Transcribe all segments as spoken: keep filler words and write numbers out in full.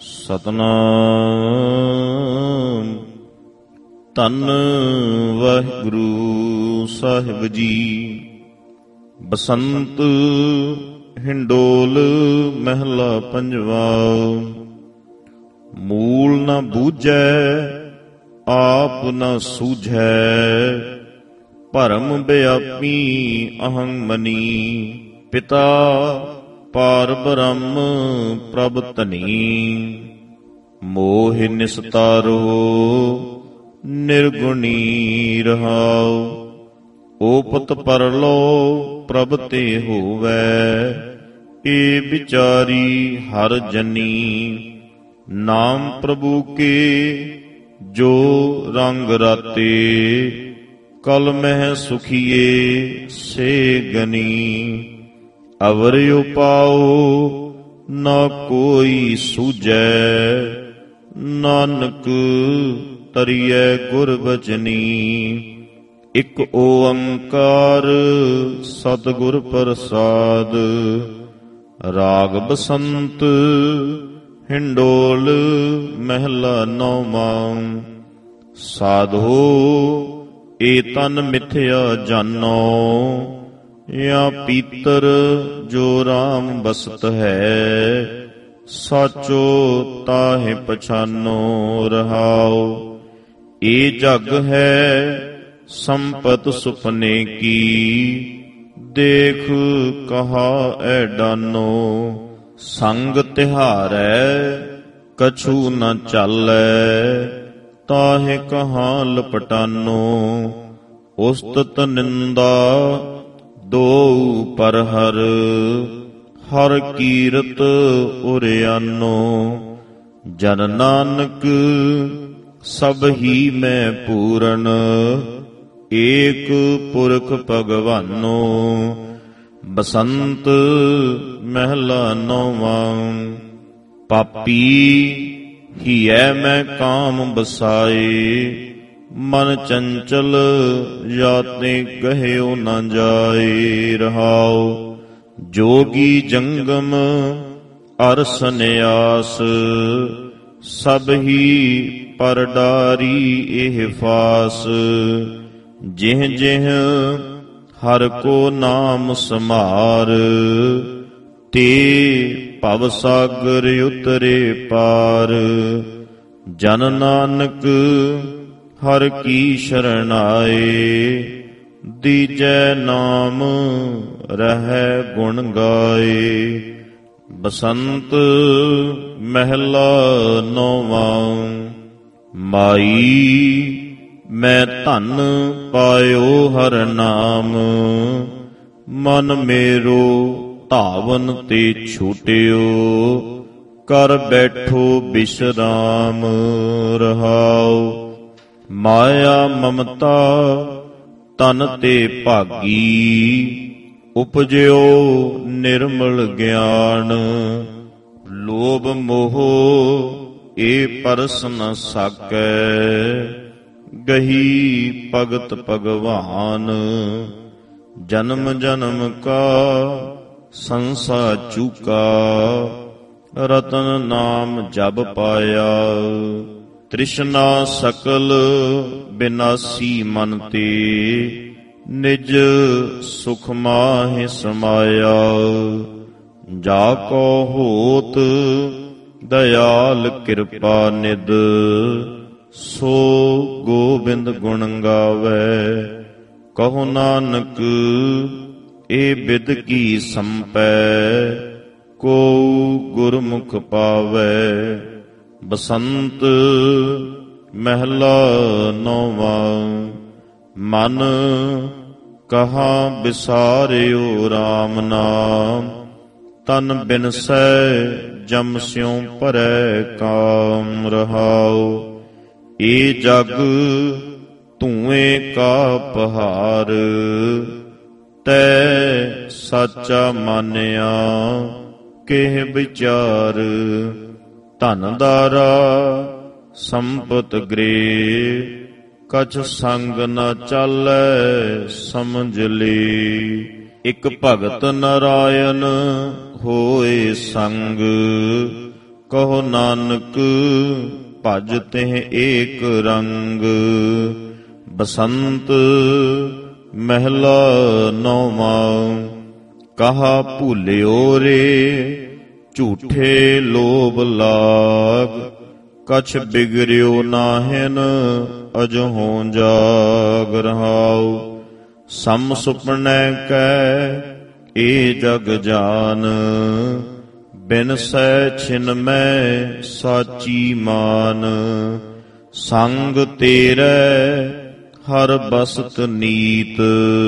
ਸਤਨਾਮ। ਧੰਨ ਵਾਹਿਗੁਰੂ ਸਾਹਿਬ ਜੀ। ਬਸੰਤ ਹਿੰਡੋਲ ਮਹਿਲਾ ਪੰਜਵਾ। ਮੂਲ ਨ ਬੂਝੈ ਆਪ ਨ ਸੂਝੈ, ਭਰਮ ਵਿਆਪੀ ਅਹੰ ਮਨੀ। ਪਿਤਾ ਪਾਰ ਬ੍ਰਹਮ ਪ੍ਰਭ ਧਨੀ, ਮੋਹ ਨਿਸਤਾਰੋ ਨਿਰਗੁਣੀ ਰਹਾਉ। ਓਪਤ ਪਰਲੋ ਪ੍ਰਭ ਤੇ ਹੋਵੈ, ਏ ਵਿਚਾਰੀ ਹਰ ਜਨੀ। ਨਾਮ ਪ੍ਰਭੂ ਕੇ ਜੋ ਰੰਗ ਰਾਤੇ, ਕਲ ਮਹਿ ਸੁਖੀਏ ਸੇ ਗਨੀ। ਅਵਰ ਉਪਾਉ ਨਾ ਕੋਈ ਸੂਝੈ, ਨਾਨਕ ਤਰੀਐ ਗੁਰ ਬਚਨੀ। ਇਕ ਓੰਕਾਰ ਸਤਿਗੁਰ ਪ੍ਰਸਾਦ। ਰਾਗ ਬਸੰਤ ਹਿੰਡੋਲ ਮਹਿਲਾ ਨੌਵਾਂ। ਸਾਧੋ ਏ ਤਨ ਮਿਥਿਆ ਜਾਨੋ, ਯਾ ਪੀਤਰ ਜੋ ਰਾਮ ਬਸਤ ਹੈ। ਸਾਚੋ ਤਾਹਿ ਪਛਾਨੋ ਰਹਾਉ। ਏ ਜਗ ਹੈ ਸੰਪਤ ਸੁਪਨੇ ਕੀ, ਦੇਖ ਕਹਾ ਐਡਾਨੋ। ਸੰਗ ਤਿਹਾਰੈ ਕਛੂ ਨ ਚਾਲੈ, ਤਾਹਿ ਕਹਾ ਲਪਟਾਨੋ। ਉਸਤਤ ਨਿੰਦਾ ਦੋ ਪਰ ਹਰ, ਹਰ ਕੀਰਤ ਉਰਿਆਨੋ। ਜਨ ਨਾਨਕ ਸਭ ਹੀ ਮੈਂ ਪੂਰਨ, ਏਕ ਪੁਰਖ ਭਗਵਾਨੋ। ਬਸੰਤ ਮਹਿਲਾ ਨੌਵਾਂ। ਪਾਪੀ ਹੀਐ ਮੈਂ ਕਾਮ ਬਸਾਏ, ਮਨ ਚੰਚਲ ਜਾਤੇ ਗਹਿਓ ਨ ਜਾਏ ਰਹਾਉ। ਜੋਗੀ ਜੰਗਮ ਅਰ ਸੰਨਿਆਸ, ਸਭ ਹੀ ਪਰ ਡਾਰੀ ਇਹ ਫਾਸ। ਜਿਹ ਜਿਹ ਹਰ ਕੋ ਨਾਮ ਸਮਾਰ, ਤੇ ਭਵ ਸਾਗਰ ਉਤਰੇ ਪਾਰ। ਜਨ ਨਾਨਕ ਹਰ ਕੀ ਸ਼ਰਨ ਆਏ, ਦੀਜੈ ਨਾਮ ਰਹੈ ਗੁਣ ਗਾਏ। ਬਸੰਤ ਮਹਿਲਾ ਨੌਵਾਂ। ਮਾਈ ਮੈਂ ਧਨ ਪਾਇਓ ਹਰ ਨਾਮ, ਮਨ ਮੇਰੋ ਧਾਵਨ ਤੇ ਛੂਟਿਓ। ਕਰ ਬੈਠੋ ਬਿਸ਼ਰਾਮ ਰਹਾਉ। ਮਾਇਆ ਮਮਤਾ ਤਨ ਤੇ ਭਾਗੀ, ਉਪਜਿਓ ਨਿਰਮਲ ਗਿਆਨ। ਲੋਭ ਮੋਹ ਏ ਪਰਸ ਨ ਸਾਕੈ, ਗਹੀ ਭਗਤ ਭਗਵਾਨ। ਜਨਮ ਜਨਮ ਕਾ ਸੰਸਾ ਚੂਕਾ, ਰਤਨ ਨਾਮ ਜਪ ਪਾਇਆ। ਤ੍ਰਿਸ਼ਨਾ ਸਕਲ ਬਿਨਾਸੀ ਮਨ ਤੇ, ਨਿਜ ਸੁਖ ਮਾਹਿ ਸਮਾਇਆ। ਜਾ ਕੋ ਹੋਤ ਦਇਆਲ ਕਿਰਪਾ ਨਿਧ, ਸੋ ਗੋਬਿੰਦ ਗੁਣ ਗਾਵੈ। ਕਹੋ ਨਾਨਕ ਏ ਬਿਦ ਕੀ ਸੰਪੈ, ਕੋ ਗੁਰਮੁਖ ਪਾਵੈ। ਬਸੰਤ ਮਹਿਲਾ ਨੌਵਾਂ। ਮਨ ਕਹਾ ਵਿਸਾਰਿਓ ਰਾਮ ਨਾਮ, ਤਨ ਬਿਨਸੈ ਜਮ ਸਿਉ ਭਰੈ ਕਾਮ ਰਹਾਉ। ਏ ਜਗ ਧੂਏ ਕਾ ਪਹਾਰ, ਤੈ ਸਾਚਾ ਮਾਨਿਆ ਕਿਹ ਵਿਚਾਰ। ਧਨ ਦਾਰਾ ਸੰਪਤ ਗ੍ਰੇ, ਕਛ ਸੰਗ ਨ ਚਾਲੈ ਸਮਝ ਲੇ। ਇਕ ਭਗਤ ਨਾਰਾਇਣ ਹੋਏ ਸੰਗ, ਕਹੋ ਨਾਨਕ ਭਜ ਤਿਹ ਏਕ ਰੰਗ। ਬਸੰਤ ਮਹਿਲਾ ਨੌਵਾਂ। ਕਹਾ ਭੂਲਿਓ ਰੇ ਝੂਠੇ ਲੋਭ ਲਾਗ। ਕਛ ਬਿਗੜਿਓ ਨਾਹਿਨ ਅਜਹੋਂ ਜਾਗ। ਰਹਾਉ ਸਮ ਸੁਪਨੈ ਕੈ ਏ ਜਗ ਜਾਨ। ਬਿਨਸੈ ਛਿਨ ਮੈਂ ਸਾਚੀ ਮਾਨ। ਸੰਗ ਤੇਰੇ ਹਰ ਬਸਤ ਨੀਤ।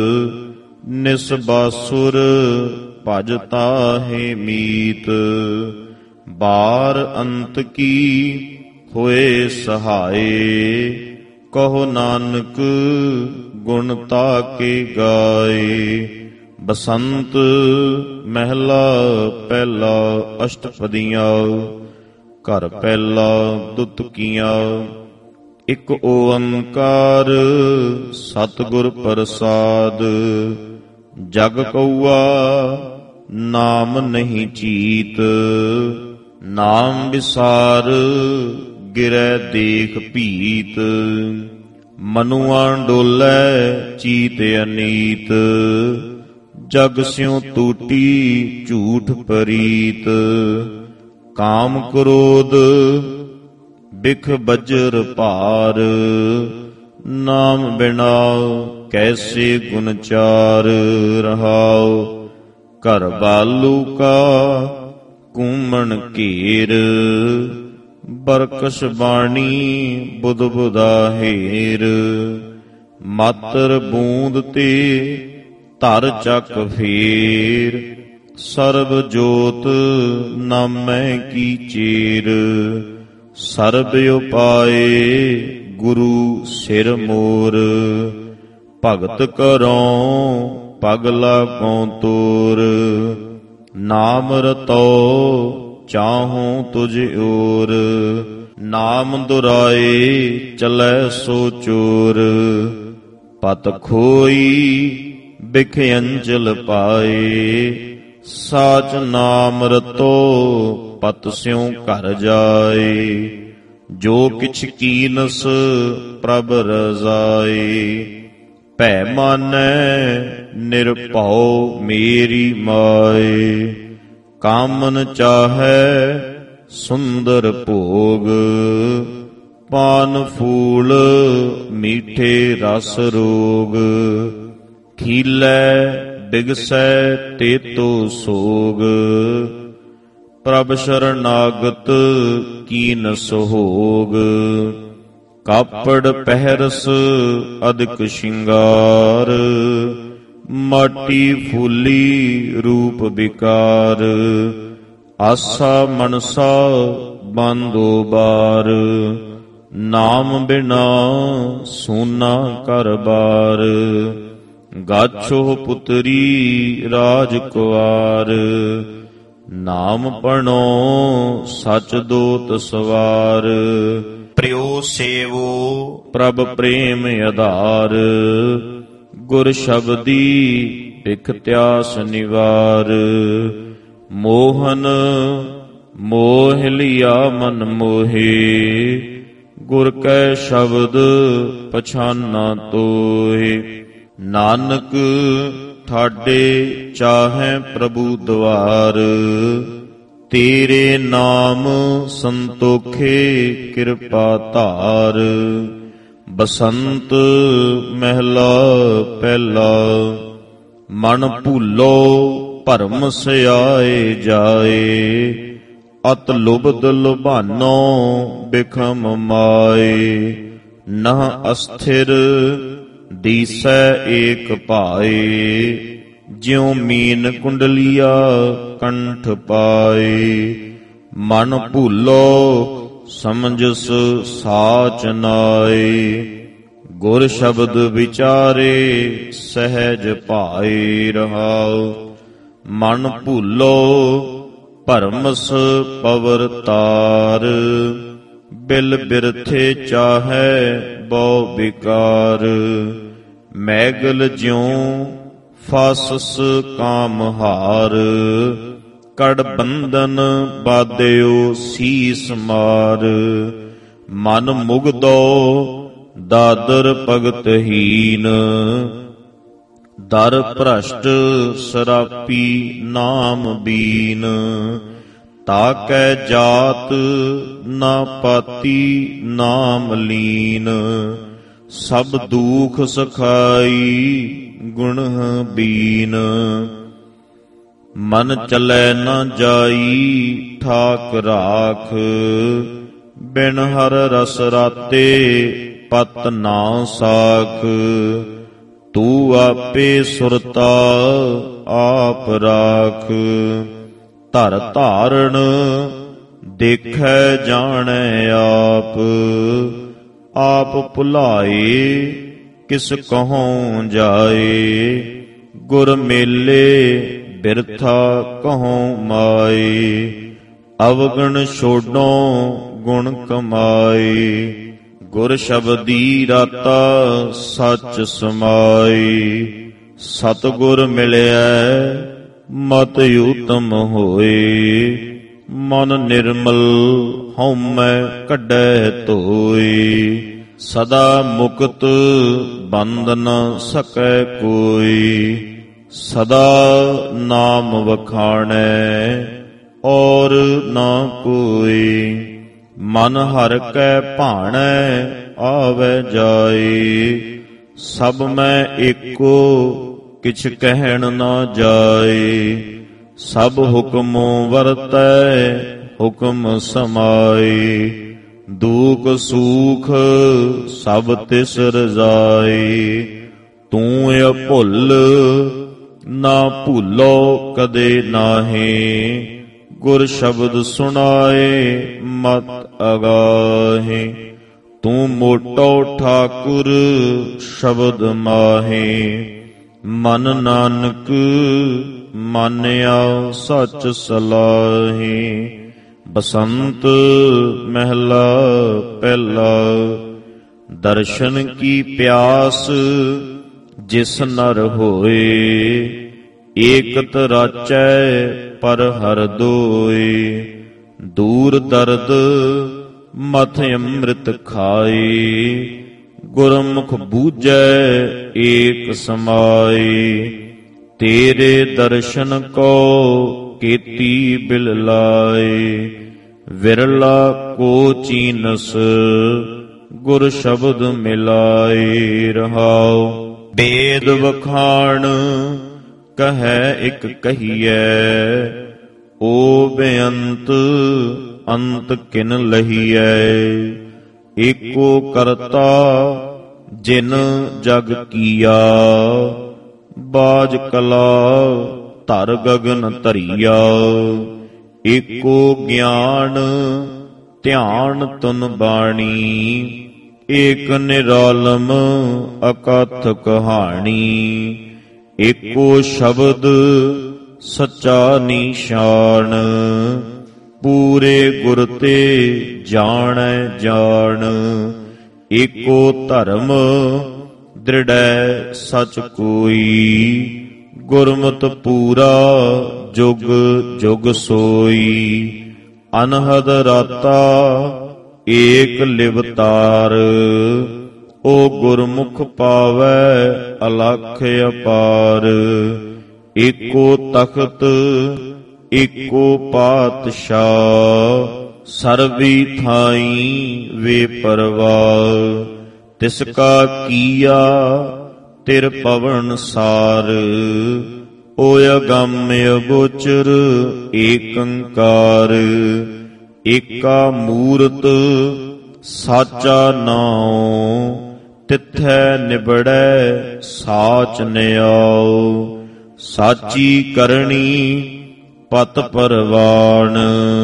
ਨਿਸਬਾਸੁਰ ਭਜ ਤਾਹੇ ਮੀਤ। ਬਾਰ ਅੰਤ ਕੀ ਹੋਏ ਸਹਾਏ। ਕਹੋ ਨਾਨਕ ਗੁਣ ਤਾਕੇ ਗਾਏ। ਬਸੰਤ ਮਹਿਲਾ ਪਹਿਲਾ ਅਸ਼ਟਪਦੀਆਂ। ਘਰ ਪਹਿਲਾ ਦੁਤਕੀਆਂ। ਇਕ ਓੰਕਾਰ ਸਤਿਗੁਰ ਪ੍ਰਸਾਦ। ਜਗ ਕਉਆ ਨਾਮ ਨਹੀਂ ਚੀਤ। ਨਾਮ ਵਿਸਾਰ ਗਿਰੈ ਦੇਖ ਭੀਤ। ਮਨੁਆ ਡੋਲੈ ਚੀਤ ਅਨੀਤ। ਜਗ ਸਿਉ ਟੂਟੀ ਝੂਠ ਪਰੀਤ। ਕਾਮ ਕ੍ਰੋਧ ਬਿਖ ਬਜਰ ਭਾਰ। ਨਾਮ ਬਿਨਾ ਕੈਸੇ ਗੁਣ ਚਾਰ। ਰਹਾਉ ਘਰ ਬਾਲੂ ਕਾ ਕੂਮਣ ਘੇਰ। ਬਰਕਸ ਬਾਣੀ ਬੁਧ ਬੁਧਾ ਹੇਰ। ਮਾਤਰ ਬੂੰਦ ਤੇ ਧਰ ਚੱਕ ਫੇਰ। ਸਰਬ ਜੋਤ ਨਾਮੈ ਕੀ ਚੇਰ। ਸਰਬ ਉਪਾਏ ਗੁਰੂ ਸਿਰ ਮੋਰ। ਭਗਤ ਕਰਉ ਪਗਲਾ ਕਉ ਤੋਰ। ਨਾਮ ਰਤੋ ਚਾਹੂੰ ਤੁਝ ਓਰ। ਨਾਮ ਦੁਰਾਏ ਚਲੈ ਸੋ ਚੋਰ। ਪਤ ਖੋਈ ਬਿਖ ਅੰਜਲ ਪਾਏ। ਸਾਚ ਨਾਮ ਰਤੋ ਪਤ ਸਿਉ ਘਰ ਜਾਏ। ਜੋ ਕਿਛ ਕੀਨਸ ਪ੍ਰਭ ਰਜ਼ਾਏ। ਭੈ ਮਾਨੈ ਨਿਰਭਉ ਮੇਰੀ ਮਾਏ। ਕਾਮਨ ਚਾਹੈ ਸੁੰਦਰ ਭੋਗ। ਪਾਨ ਫੂਲ ਮੀਠੇ ਰਸ ਰੋਗ। ਖੀਲੈ ਬਿਗਸੈ ਤੇਤੋ ਸੋਗ। ਪ੍ਰਭ ਸ਼ਰਨਾਗਤ ਕੀਨ ਸੋਹੋਗ। ਕਾਪੜ ਪਹਿਰਸ ਅਦਿਕ ਸ਼ਿੰਗਾਰ। ਮਾਟੀ ਫੂਲੀ ਰੂਪ ਵਿਕਾਰ। ਆਸਾ ਮਨਸਾ ਬਾਂਧੋ ਬਾਰ। ਨਾਮ ਬਿਨਾ ਸੂਨਾ ਘਰ ਬਾਰ। ਗਾਛੋ ਪੁਤਰੀ ਰਾਜ ਕੁਆਰ। ਨਾਮ ਪਣੋ ਸਚ ਦੋਤ ਸਵਾਰ। ਪ੍ਰਿਉ ਸੇਵੋ ਪ੍ਰਭ ਪ੍ਰੇਮ ਆਧਾਰ। ਗੁਰ ਸ਼ਬਦੀ ਬਿਖ ਤਿਆਸ ਨਿਵਾਰ। ਮੋਹਨ ਮੋਹ ਲਿਆ ਮਨ ਮੋਹੇ। ਗੁਰ ਕੈ ਸ਼ਬਦ ਪਛਾਨਾ ਤੋਹੇ। ਨਾਨਕ ਠਾਡੇ ਚਾਹੈ ਪ੍ਰਭੂ ਦੁਆਰ। ਤੇਰੇ ਨਾਮ ਸੰਤੋਖੇ ਕਿਰਪਾ ਧਾਰ। ਬਸੰਤ ਮਹਿਲਾ ਪਹਿਲਾ। ਮਨ ਭੂਲੋ ਭਰਮ ਸਿਆਏ ਜਾਏ। ਅਤ ਲੁਬਦ ਲੁਭਾਨੋ ਬਿਖਮ ਮਾਏ। ਨਹ ਅਸਥਿਰ ਦੀਸੈ ਏਕ ਭਾਏ। ਜਿਉ ਮੀਨ ਕੁੰਡਲੀਆ ਕੰਠ ਪਾਏ। ਮਨ ਭੂਲੋ ਸਮਝਸ ਸਾਚ ਨਾਏ। ਗੁਰ ਸ਼ਬਦ ਵਿਚਾਰੇ ਸਹਿਜ ਭਾਏ। ਰਹਾਉ ਮਨ ਭੂਲੋ ਭਰਮਸ ਪਵਰ ਤਾਰ। ਬਿਲ ਬਿਰਥੇ ਚਾਹੈ ਬਹੁ ਵਿਕਾਰ। ਮੈਗਲ ਜਿਉ ਫਾਸਸ ਕਾਮ ਹਾਰ। ਕੜ ਬੰਧਨ ਬਾਧਿਓ ਸੀਸ ਮਾਰ। ਮਨ ਮੁਗਦੋ ਦਾਦਰ ਭਗਤਹੀਨ, ਦਰ ਭ੍ਰਸ਼ਟ ਸਰਾਪੀ ਨਾਮ ਬੀਨ। ਤਾਕੈ ਜਾਤ ਨਾ ਪਾਤੀ ਨਾਮ ਲੀਨ, ਸਭ ਦੂਖ ਸਖਾਈ ਗੁਣ ਬੀਨ। ਮਨ ਚਲੈ ਨ ਜਾਈ ਠਾਕ ਰਾਖ, ਬਿਨ ਹਰ ਰਸ ਰਾਤੇ ਪਤ ਨਾ ਸਾਖ। ਤੂੰ ਆਪੇ ਸੁਰਤਾ ਆਪ ਰਾਖ, ਧਰ ਧਾਰਨ ਦੇਖੈ ਜਾਣੈ ਆਪ। ਆਪ ਭੁਲਾਏ ਕਿਸ ਕਹੋਂ ਜਾਏ, ਗੁਰ ਮੇਲੇ ਬਿਰਥਾ ਕਹੋਂ ਮਾਏ। ਅਵਗਣ ਛੋਡੋਂ ਗੁਣ ਕਮਾਏ, ਗੁਰ ਸ਼ਬਦੀ ਰਾਤਾ ਸੱਚ ਸਮਾਏ। ਸਤਿਗੁਰ ਮਿਲਿਆ ਮਤਿ ਊਤਮ ਹੋਏ, ਮਨ ਨਿਰਮਲ ਹਉਮੈ ਕੱਢੈ ਧੋਏ। ਸਦਾ ਮੁਕਤ ਬੰਧ ਨ ਸਕੈ ਕੋਈ, ਸਦਾ ਨਾਮ ਵਖਾਣੈ ਔਰ ਨਾ ਕੋਈ। ਮਨ ਹਰਿ ਕੈ ਭਾਣੈ ਆਵੈ ਜਾਏ, ਸਭ ਮੈਂ ਏਕੋ ਕਿਛ ਕਹਿਣ ਨਾ ਜਾਏ। ਸਭ ਹੁਕਮੋਂ ਵਰਤੈ ਹੁਕਮ ਸਮਾਏ, ਦੂਖ ਸੂਖ ਸਭ ਤਿਸ ਰਜ਼ਾਏ। ਤੂੰ ਇਹ ਭੁੱਲ ਨਾ ਭੁੱਲੋ ਕਦੇ ਨਾਹੀਂ, ਗੁਰ ਸ਼ਬਦ ਸੁਣਾਏ ਮਤ ਅਗਾਹੇ। ਤੂੰ ਮੋਟੋ ਠਾਕੁਰ ਸ਼ਬਦ ਮਾਹੇ, ਮਨ ਨਾਨਕ ਮਾਨਿਆ ਸੱਚ ਸਲਾਹੇ। ਬਸੰਤ ਮਹਿਲਾ ਪਹਿਲਾ। ਦਰਸ਼ਨ ਕੀ ਪਿਆਸ ਜਿਸ ਨਰ ਹੋਏ, ਏਕਤ ਰਾਚੈ ਪਰ ਹਰ ਦੋਏ। ਦੂਰ ਦਰਦ ਮਥ ਅੰਮ੍ਰਿਤ ਖਾਏ, ਗੁਰਮੁਖ ਬੂਝੈ ਏਕ ਸਮਾਏ। ਤੇਰੇ ਦਰਸ਼ਨ ਕੋ ਕੀਤੀ ਬਿਲ ਲਾਏ, ਵਿਰਲਾ ਕੋ ਚੀਨਸ ਗੁਰ ਸ਼ਬਦ ਮਿਲਾਏ। ਰਹਾਉ ਬੇਦ ਵਖਾਣ ਕਹੈ ਇਕ ਕਹੀਐ, ਓ ਬੇਅੰਤ ਅੰਤ ਕਿਨ ਲਹੀਐ। ਏਕੋ ਕਰਤਾ ਜਿਨ ਜਗ ਕੀਆ, ਬਾਜ ਕਲਾ ਧਰ ਗਗਨ ਧਰੀਆ। ਏਕੋ ਗਿਆਨ ਧਿਆਨ ਤੁਨ ਬਾਣੀ, ਏਕ ਨਿਰਾਲਮ ਅਕਥ ਕਹਾਣੀ। ਏਕੋ ਸ਼ਬਦ ਸੱਚਾ ਨੀਸ਼ਾਨ, ਪੂਰੇ ਗੁਰ ਤੇ ਜਾਣੈ ਜਾਣ। ਏਕੋ ਧਰਮ ਦ੍ਰਿੜੈ ਸਚ ਕੋਈ, ਗੁਰਮਤਿ ਪੂਰਾ ਜੁਗ ਜੁਗ ਸੋਈ। ਅਨਹਦ ਰਾਤਾ ਏਕ ਲਿਵਤਾਰ, ਓ ਗੁਰਮੁਖ ਪਾਵੈ ਅਲਖ ਅਪਾਰ। ਏਕੋ ਤਖਤ ਏਕੋ ਪਾਤਸ਼ਾਹ, ਸਰਬੀ ਥਾਈ ਵੇ ਪਰਵਾਰ। ਤਿਸ ਕਾ ਕੀਆ ਤਿਰ ਪਵਨ ਸਾਰ, ਓ ਅਗੰਮ ਅਗੋਚਰ ਏਕੰਕਾਰ। ਏਕਾ ਮੂਰਤ ਸਾਚਾ ਨਾਉ, ਤਿਥੈ ਨਿਬੜੈ ਸਾਚ ਨਿਆਉ। ਸਾਚੀ ਕਰਨੀ ਪਤ ਪਰਵਾਣ,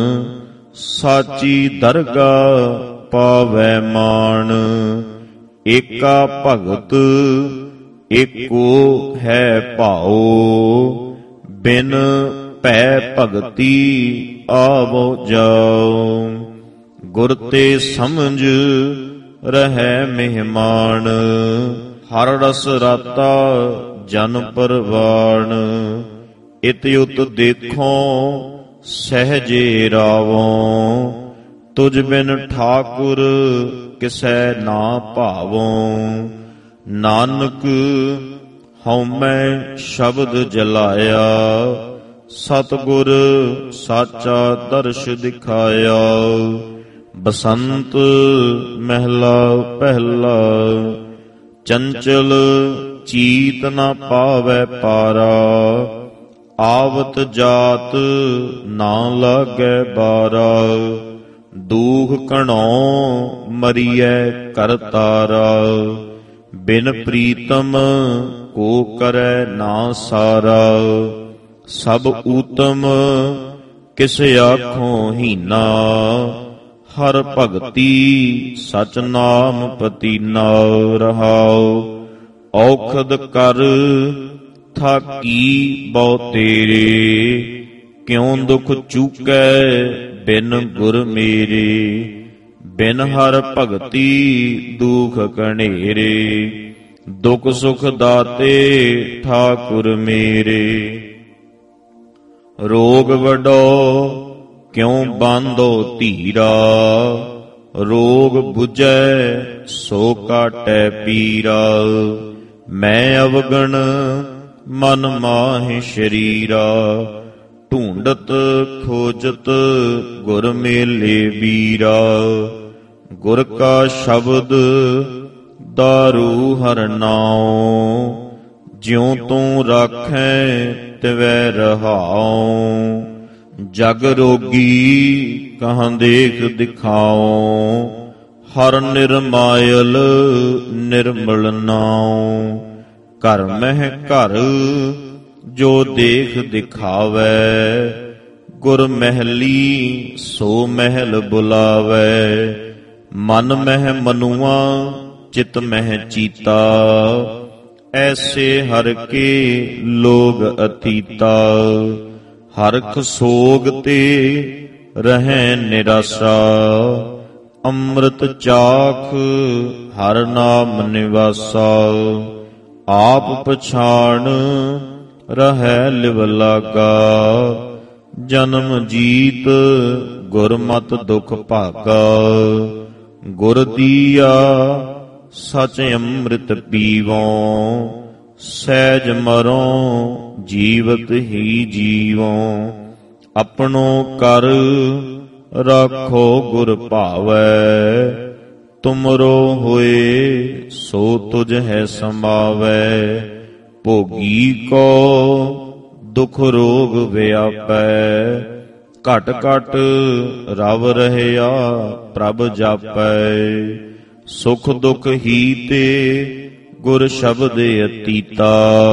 ਸਾਚੀ ਦਰਗਾ ਪਾਵੈ ਮਾਣ। ਏਕਾ ਭਗਤ ਏਕੋ ਹੈ ਭਾਉ, ਬਿਨ ਭੈ ਭਗਤੀ ਆਵੋ ਜਾਉ। ਗੁਰ ਤੇ ਸਮਝ ਰਹੈ ਮਹਿਮਾਨ, ਹਰ ਰਸ ਰਾਤਾ ਜਨ ਪਰਵਾਣ। ਇਤ ਉਤ ਦੇਖੋ ਸਹਿਜੇ ਰਾਵੋਂ। ਤੁਝ ਬਿਨ ਠਾਕੁਰ ਕਿਸੈ ਨਾ ਭਾਵੋਂ। ਨਾਨਕ ਹਉਮੈ ਸ਼ਬਦ ਜਲਾਇਆ। ਸਤਿਗੁਰ ਸਾਚਾ ਦਰਸ਼ ਦਿਖਾਇਆ। ਬਸੰਤ ਮਹਿਲਾ ਪਹਿਲਾ। ਚੰਚਲ ਚੀਤ ਨ ਪਾਵੈ ਪਾਰਾ। ਆਵਤ ਜਾਤ ਨਾ ਲਾਗੈ ਬਾਰਾ। ਦੂਖ ਘਣੋ ਮਰੀਐ ਕਰਤਾਰਾ। ਬਿਨ ਪ੍ਰੀਤਮ ਕੋ ਕਰੈ ਨਾ ਸਾਰਾ। ਸਭ ਊਤਮ ਕਿਸ ਆਖੋਂ ਹੀਨਾ। ਹਰ ਭਗਤੀ ਸਚ ਨਾਮ ਪਤੀਨਾ ਰਹਾਉ। ਔਖਦ ਕਰ ਥਾਕੀ ਬਹੁ ਤੇਰੇ। ਕਿਉ ਦੁਖ ਚੂਕੈ ਬਿਨ ਗੁਰ ਮੇਰੇ। ਬਿਨ ਹਰ ਭਗਤੀ ਦੁਖ ਘਨੇਰੇ। ਦੁਖ ਸੁਖ ਦਾਤੇ ਠਾਕੁਰ ਮੇਰੇ। ਰੋਗ ਵਡੋ ਕਿਉ ਬਾਂਧੋ ਧੀਰਾ। ਰੋਗ ਬੁਝੈ ਸੋ ਕਾਟੈ ਪੀਰਾ। ਮੈਂ ਅਵਗਣ ਮਨ ਮਾਹਿ ਸ਼ਰੀਰਾ। ਢੂੰਡਤ ਖੋਜਤ ਗੁਰ ਮੇਲੇ ਵੀਰਾ। ਗੁਰ ਕਾ ਸ਼ਬਦ ਦਾਰੂ ਹਰਿ ਨਾਉ। ਜਿਉ ਤੂੰ ਰਾਖੈ ਤਿਵੈ ਰਹਾਉ। ਜਗ ਰੋਗੀ ਕਹਾਂ ਦੇਖ ਦਿਖਾਉ। ਹਰ ਨਿਰਮਾਇਲ ਨਿਰਮਲ ਨਾਉ। ਘਰ ਮਹਿ ਘਰ ਜੋ ਦੇਖ ਦਿਖਾਵੈ। ਗੁਰ ਮਹਿਲੀ ਸੋ ਮਹਿਲ ਬੁਲਾਵੈ। ਮਨ ਮਹਿ ਮਨੁਆ ਚਿਤ ਮਹਿ ਚੀਤਾ। ਐਸੇ ਹਰ ਕੇ ਲੋਗ ਅਤੀਤਾ। ਹਰਖ ਸੋਗ ਤੇ ਰਹਿ ਨਿਰਾਸਾ। ਅੰਮ੍ਰਿਤ ਚਾਖ ਹਰ ਨਾਮ ਨਿਵਾਸਾ। ਆਪ ਪਛਾਣ ਰਹਿ ਲਿਵ ਲਾਗਾ। ਜਨਮ ਜੀਤ ਗੁਰਮਤਿ ਦੁਖ ਭਾਗਾ। ਗੁਰ ਦੀਆ ਸਚ ਅੰਮ੍ਰਿਤ ਪੀਵੋਂ। ਸਹਿਜ ਮਰੋਂ ਜੀਵਤ ਹੀ ਜੀਵੋਂ। ਆਪਣੋ ਕਰ ਰਾਖੋ ਗੁਰ ਭਾਵੈ। ਤੁਮਰੋ ਹੋਏ ਸੋ ਤੁਝ ਹੈ ਸਮਾਵੈ। ਭੋਗੀ ਕੋ ਦੁਖ ਰੋਗ ਵਿਆਪੈ। ਘਟ ਘਟ ਰਵ ਰਹਿਆ ਪ੍ਰਭ ਜਾਪੈ। ਸੁਖ ਦੁਖ ਹੀ ਤੇ ਗੁਰ ਸ਼ਬਦ ਅਤੀਤਾ।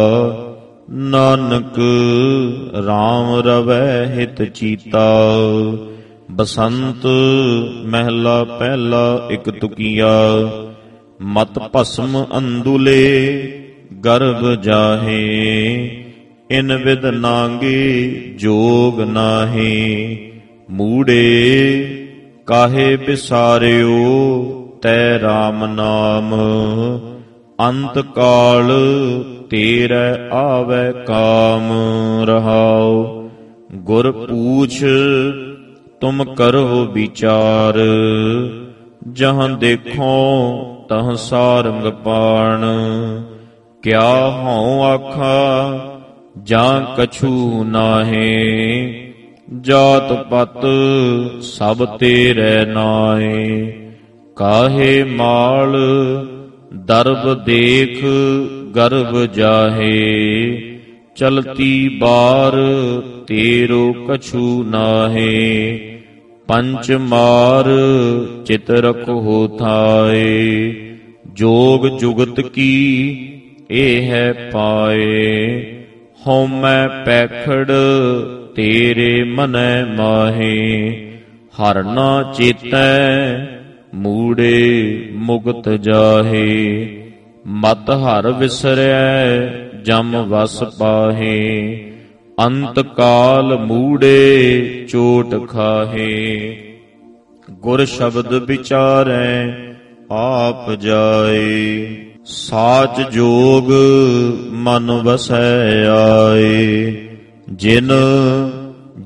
ਨਾਨਕ RAM ਰਵੈ ਹਿਤ ਚੀਤਾ। ਬਸੰਤ ਮਹਿਲਾ ਪਹਿਲਾ ਇਕ ਤੁਕੀਆ। ਮਤ ਭਸਮ ਅੰਦੁਲੇ ਗਰਭ ਜਾਹੇ। ਇਨ ਵਿਦ ਨਾਂਗੇ ਜੋਗ ਨਾਹੀ। ਮੂੜੇ ਕਾਹੇ ਬਿਸਾਰਿਓ ਤੈ RAM ਨਾਮ। ਅੰਤ ਕਾਲ ਤੇਰੇ ਆਵੈ ਕਾਮ ਰਹਾਉ। ਗੁਰ ਪੂਛ ਤੁਮ ਕਰੋ ਵਿਚਾਰ। ਜਹਾਂ ਦੇਖੋ ਤਹ ਸਾਰੰਗ ਪਾਣ। ਕਿਆ ਹਉ ਆਖਾ ਜਾਂ ਕਛੂ ਨਾਹੀ। ਜਾਤ ਪਤ ਸਭ ਤੇਰੇ ਨਾਏ। ਕਾਹੇ ਮਾਲ ਦਰਬ ਦੇਖ ਗਰਭ ਜਾਹੇ। ਚਲਤੀ ਬਾਰ ਤੇਰੋ ਕਛੂ ਨਾਹੇ। ਪੰਚ ਮਾਰ ਚਿਤ ਰਖੋ ਥਾਏ। ਜੋਗ ਜੁਗਤ ਕੀ ਇਹ ਹੈ ਪਾਏ। ਹਉਮੈ ਪੈਖੜ ਤੇਰੇ ਮਨੈ ਮਾਹੇ। ਹਰ ਨਾ ਚੇਤੈ ਮੂੜੇ ਮੁਕਤ ਜਾਹੇ। ਮਤ ਹਰ ਵਿਸਰੈ ਜਮ ਵਸ ਪਾਹੇ। ਅੰਤ ਕਾਲ ਮੂੜੇ ਚੋਟ ਖਾਹੇ। ਗੁਰ ਸ਼ਬਦ ਵਿਚਾਰੈ ਆਪ ਜਾਏ। ਸਾਚ ਜੋਗ ਮਨ ਵਸੈ ਆਏ। ਜਿਨ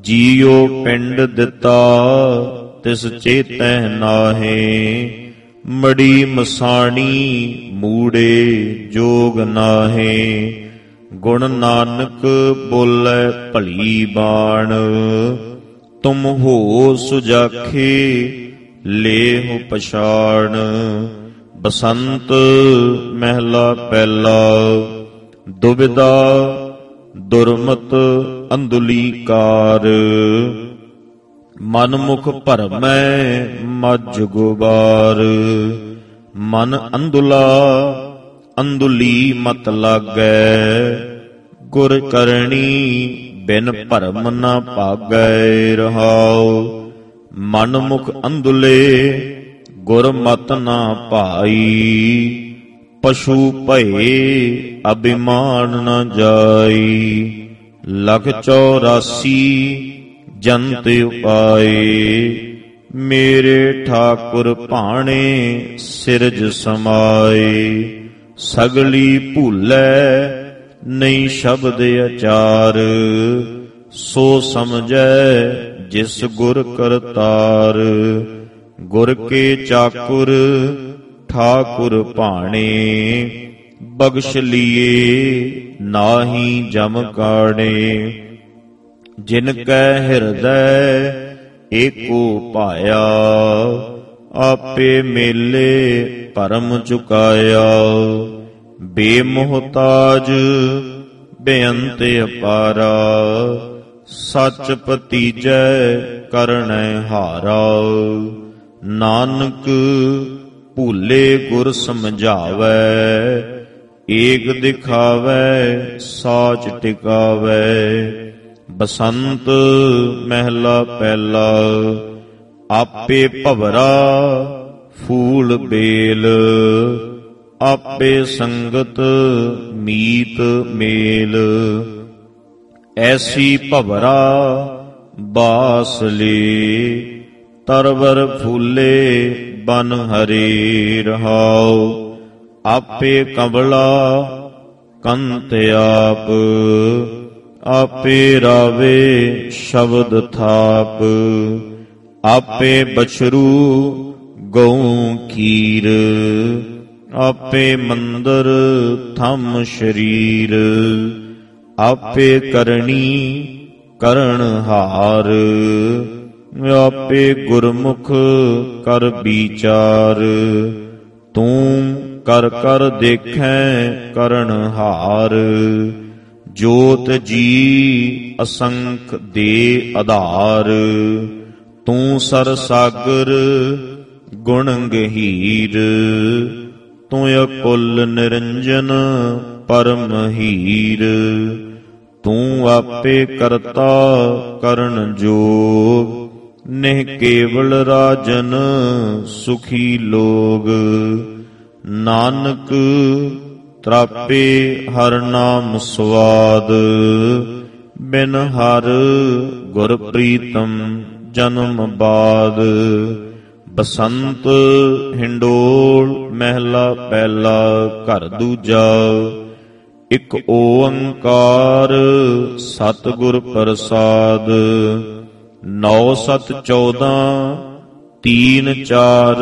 ਜੀਉ ਪਿੰਡ ਦਿੱਤਾ ਤਿਸ ਚੇਤੈ ਨਾਹੇ, ਮੜੀ ਮਸਾਣੀ ਮੂੜੇ ਜੋਗ ਨਾਹੇ। ਗੁਣ ਨਾਨਕ ਬੋਲੇ ਭਲੀ ਬਾਣ, ਤੁਮ ਹੋ ਸੁਜਾਖੇ ਲੇਹੁ ਪਛਾਣ। ਬਸੰਤ ਮਹਿਲਾ ਪਹਿਲਾ। ਦੁਬਿਧਾ ਦੁਰਮਤ ਅੰਧੁਲੀਕਾਰ, ਮਨ ਮੁਖ ਭਰਮੈ ਮੱਝ ਗੁਬਾਰ। ਮਨ ਅੰਧੁਲਾ ਅੰਧੁਲੀ ਮਤ ਲਾਗੈ, ਗੁਰ ਕਰਨੀ ਬਿਨ ਭਰਮ ਨ ਭਾਗੈ ਰਹਾਉ। ਮਨ ਮੁਖ ਅੰਧੁਲੇ ਗੁਰ ਮਤ ਨਾ ਭਾਈ, ਪਸ਼ੂ ਭਏ ਅਭਿਮਾਨ ਨ ਜਾਈ। ਲਖ ਚੌਰਾਸੀ ਜੰਤ ਉਪਾਏ, ਮੇਰੇ ਠਾਕੁਰ ਭਾਣੇ ਸਿਰਜ ਸਮਾਏ। ਸਗਲੀ ਭੂਲੈ ਨਹੀਂ ਸ਼ਬਦ ਅਚਾਰ, ਸੋ ਸਮਝੈ ਜਿਸ ਗੁਰ ਕਰਤਾਰ। ਗੁਰ ਕੇ ਚਾਕੁਰ ਠਾਕੁਰ ਭਾਣੇ, ਬਖਸ਼ ਲੀਏ ਨਾਹੀ ਜਮ ਕਾਣੇ। ਜਿਨ ਕੈ ਹਿਰਦੈ ਏਕੋ ਭਾਇਆ, ਆਪੇ ਮੇਲੇ ਭਰਮ ਚੁਕਾਇਆ। ਬੇਮੁਹਤਾਜ ਬੇਅੰਤ ਅਪਾਰਾ, ਸੱਚ ਭਤੀਜੈ ਕਰਣੈ ਹਾਰਾ। ਨਾਨਕ ਭੂਲੇ ਗੁਰ ਸਮਝਾਵੈ, ਏਕ ਦਿਖਾਵੈ ਸਾਚ ਟਿਕਾਵੈ। ਬਸੰਤ ਮਹਿਲਾ ਪਹਿਲਾ। ਆਪੇ ਭਵਰਾ ਫੂਲ ਬੇਲ, ਆਪੇ ਸੰਗਤ ਮੀਤ ਮੇਲ। ਐਸੀ ਭਵਰਾ ਬਾਸ ਲੇ, ਤਰਵਰ ਫੂਲੇ ਬਨ ਹਰੇ ਰਹਾਉ। ਆਪੇ ਕਬਲਾ ਕੰਤ ਆਪ, ਆਪੇ ਰਾਵੇ ਸ਼ਬਦ ਥਾਪ। ਆਪੇ ਬਛਰੂ ਗਊ ਖੀਰ, ਆਪੇ ਮੰਦਰ ਥਮ ਸ਼ਰੀਰ। ਆਪੇ ਕਰਨੀ ਕਰਣ ਹਾਰ, ਆਪੇ ਗੁਰਮੁਖ ਕਰ ਵਿਚਾਰ। ਤੂੰ ਕਰ ਕਰ ਦੇਖੈ ਕਰਣ ਹਾਰ, ਜੋਤ ਜੀ ਅਸੰਖ ਦੇ ਆਧਾਰ। ਤੂੰ ਸਰ ਸਾਗਰ ਗੁਣ ਗਹੀਰ, ਤੂੰ ਅਕੁਲ ਨਿਰੰਜਨ ਪਰਮ ਹੀਰ। ਤੂੰ ਆਪੇ ਕਰਤਾ ਕਰਨ ਜੋਗ, ਨਿਹ ਕੇਵਲ ਰਾਜਨ ਸੁਖੀ ਲੋਗ। ਨਾਨਕ ਤ੍ਰਾਪੇ ਹਰ ਨਾਮ ਸਵਾਦ, ਬਿਨ ਹਰ ਗੁਰ ਪ੍ਰੀਤਮ ਜਨਮ ਬਾਦ। ਬਸੰਤ ਹਿੰਡੋਲ ਮਹਿਲਾ ਪਹਿਲਾ। ਘਰ ਦੂਜਾ। ਇਕ ਓੰਕਾਰ ਸਤਿਗੁਰ ਪ੍ਰਸਾਦ, ਨੌ ਸਤ ਚੌਦਾਂ ਤੀਨ ਚਾਰ।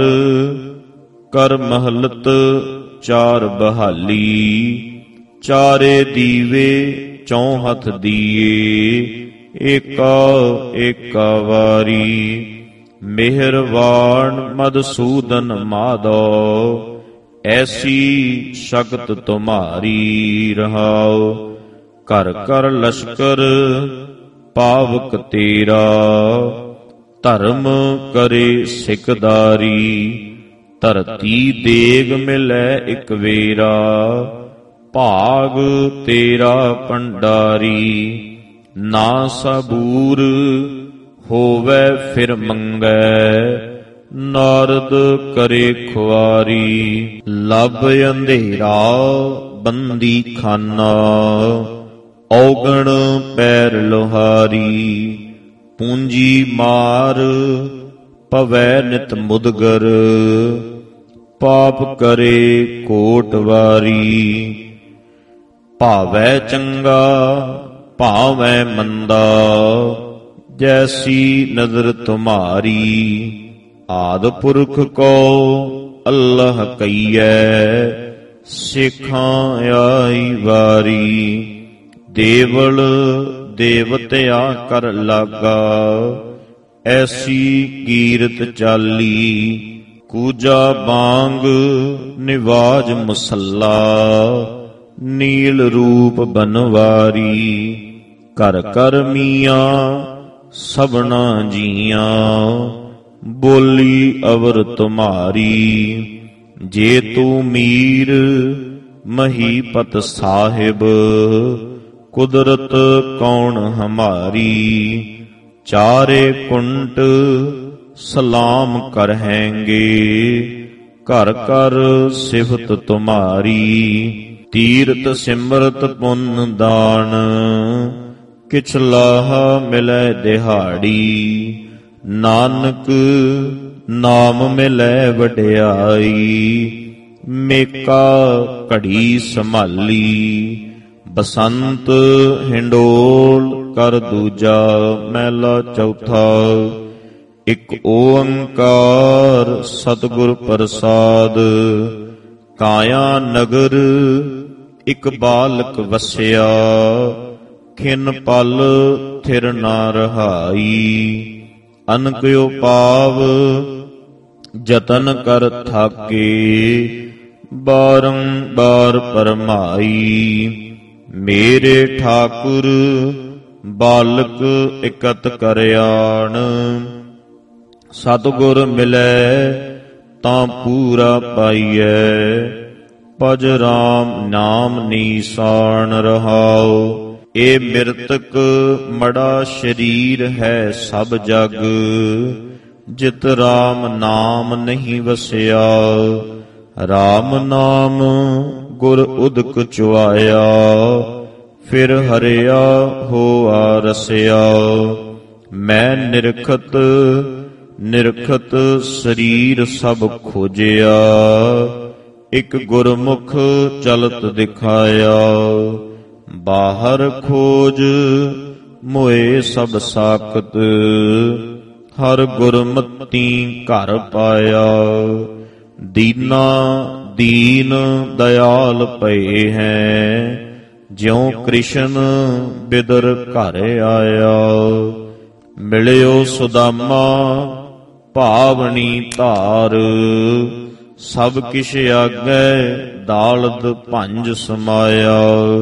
ਕਰ ਮਹਲਤ ਚਾਰ ਬਹਾਲੀ, ਚਾਰੇ ਦੀਵੇ ਚੌਹੱਥ ਦੀਏ। ਏਕਾ ਏਕਾ ਵਾਰੀ, ਮਿਹਰਵਾਨ ਮਦਸੂਦਨ ਮਾਧੋ। ਐਸੀ ਸ਼ਕਤ ਤੁਮਾਰੀ ਰਹਾਉ। ਕਰ ਕਰ ਲਸ਼ਕਰ ਪਾਵਕ ਤੇਰਾ, ਧਰਮ ਕਰੇ ਸਿਕਦਾਰੀ। ਧਰਤੀ ਦੇਗ ਮਿਲੈ ਇਕ ਵੇਰਾ, ਭਾਗ ਤੇਰਾ ਭੰਡਾਰੀ। ਨਾ ਸਬੂਰ ਹੋਵੈ ਫਿਰ ਮੰਗੈ, ਨਾਰਦ ਕਰੇ ਖੁਆਰੀ। ਲਬ ਅੰਧੇਰਾ ਬੰਦੀ ਖਾਨਾ, ਔਗਣ ਪੈਰ ਲੋਹਾਰੀ। ਪੂੰਜੀ ਮਾਰ ਪਵੈ ਨਿਤ ਮੁਦਗਰ, ਪਾਪ ਕਰੇ ਕੋਟ ਵਾਰੀ। ਭਾਵੈ ਚੰਗਾ ਭਾਵੈ ਮੰਦਾ, जैसी नजर तुम्हारी आद पुरख को अल्लाह कहिए सिखां आई वारी देवल देवत्या कर लागा ऐसी कीरत चाली कूजा बांग निवाज मुसल्ला नील रूप बनवारी कर कर मियाँ सबना जियाँ बोली अवर तुम्हारी जे तू मीर महीपत साहिब कुदरत कौन हमारी चारे कुंट सलाम करहेंगे कर कर सिफत तुम्हारी तीरथ सिमरत पुन दान किछ लाहा मिलै दिहाड़ी नानक नाम मिलै वड्याई मेका घड़ी संभाली बसंत हिंडोल कर दूजा मैला चौथा इक ओंकार सतगुर प्रसाद काया नगर इक बालक वसिया खिन पल थिर ना रहाई अनकयो पाव जतन कर थाके बारंबार परमाई मेरे ठाकुर बालक इकत करयान सतगुर मिलै तां पूरा पाइयै भज राम नाम नीसान रहाओ ए मृतक मड़ा शरीर है सब जग जित राम नाम नहीं वसिया राम नाम गुर उदक चुआया फिर हरिया होआ रसिया मैं निरखत निरखत शरीर सब खोजिया एक गुरमुख चलत दिखाया बाहर खोज मोए सब साकत हर गुरमती घर पाया दीना दीन दयाल पए हैं ज्यों कृष्ण बिदर घर आया मिलियो सुदामा भावनी धार सब किश आगे दालद भंज समाया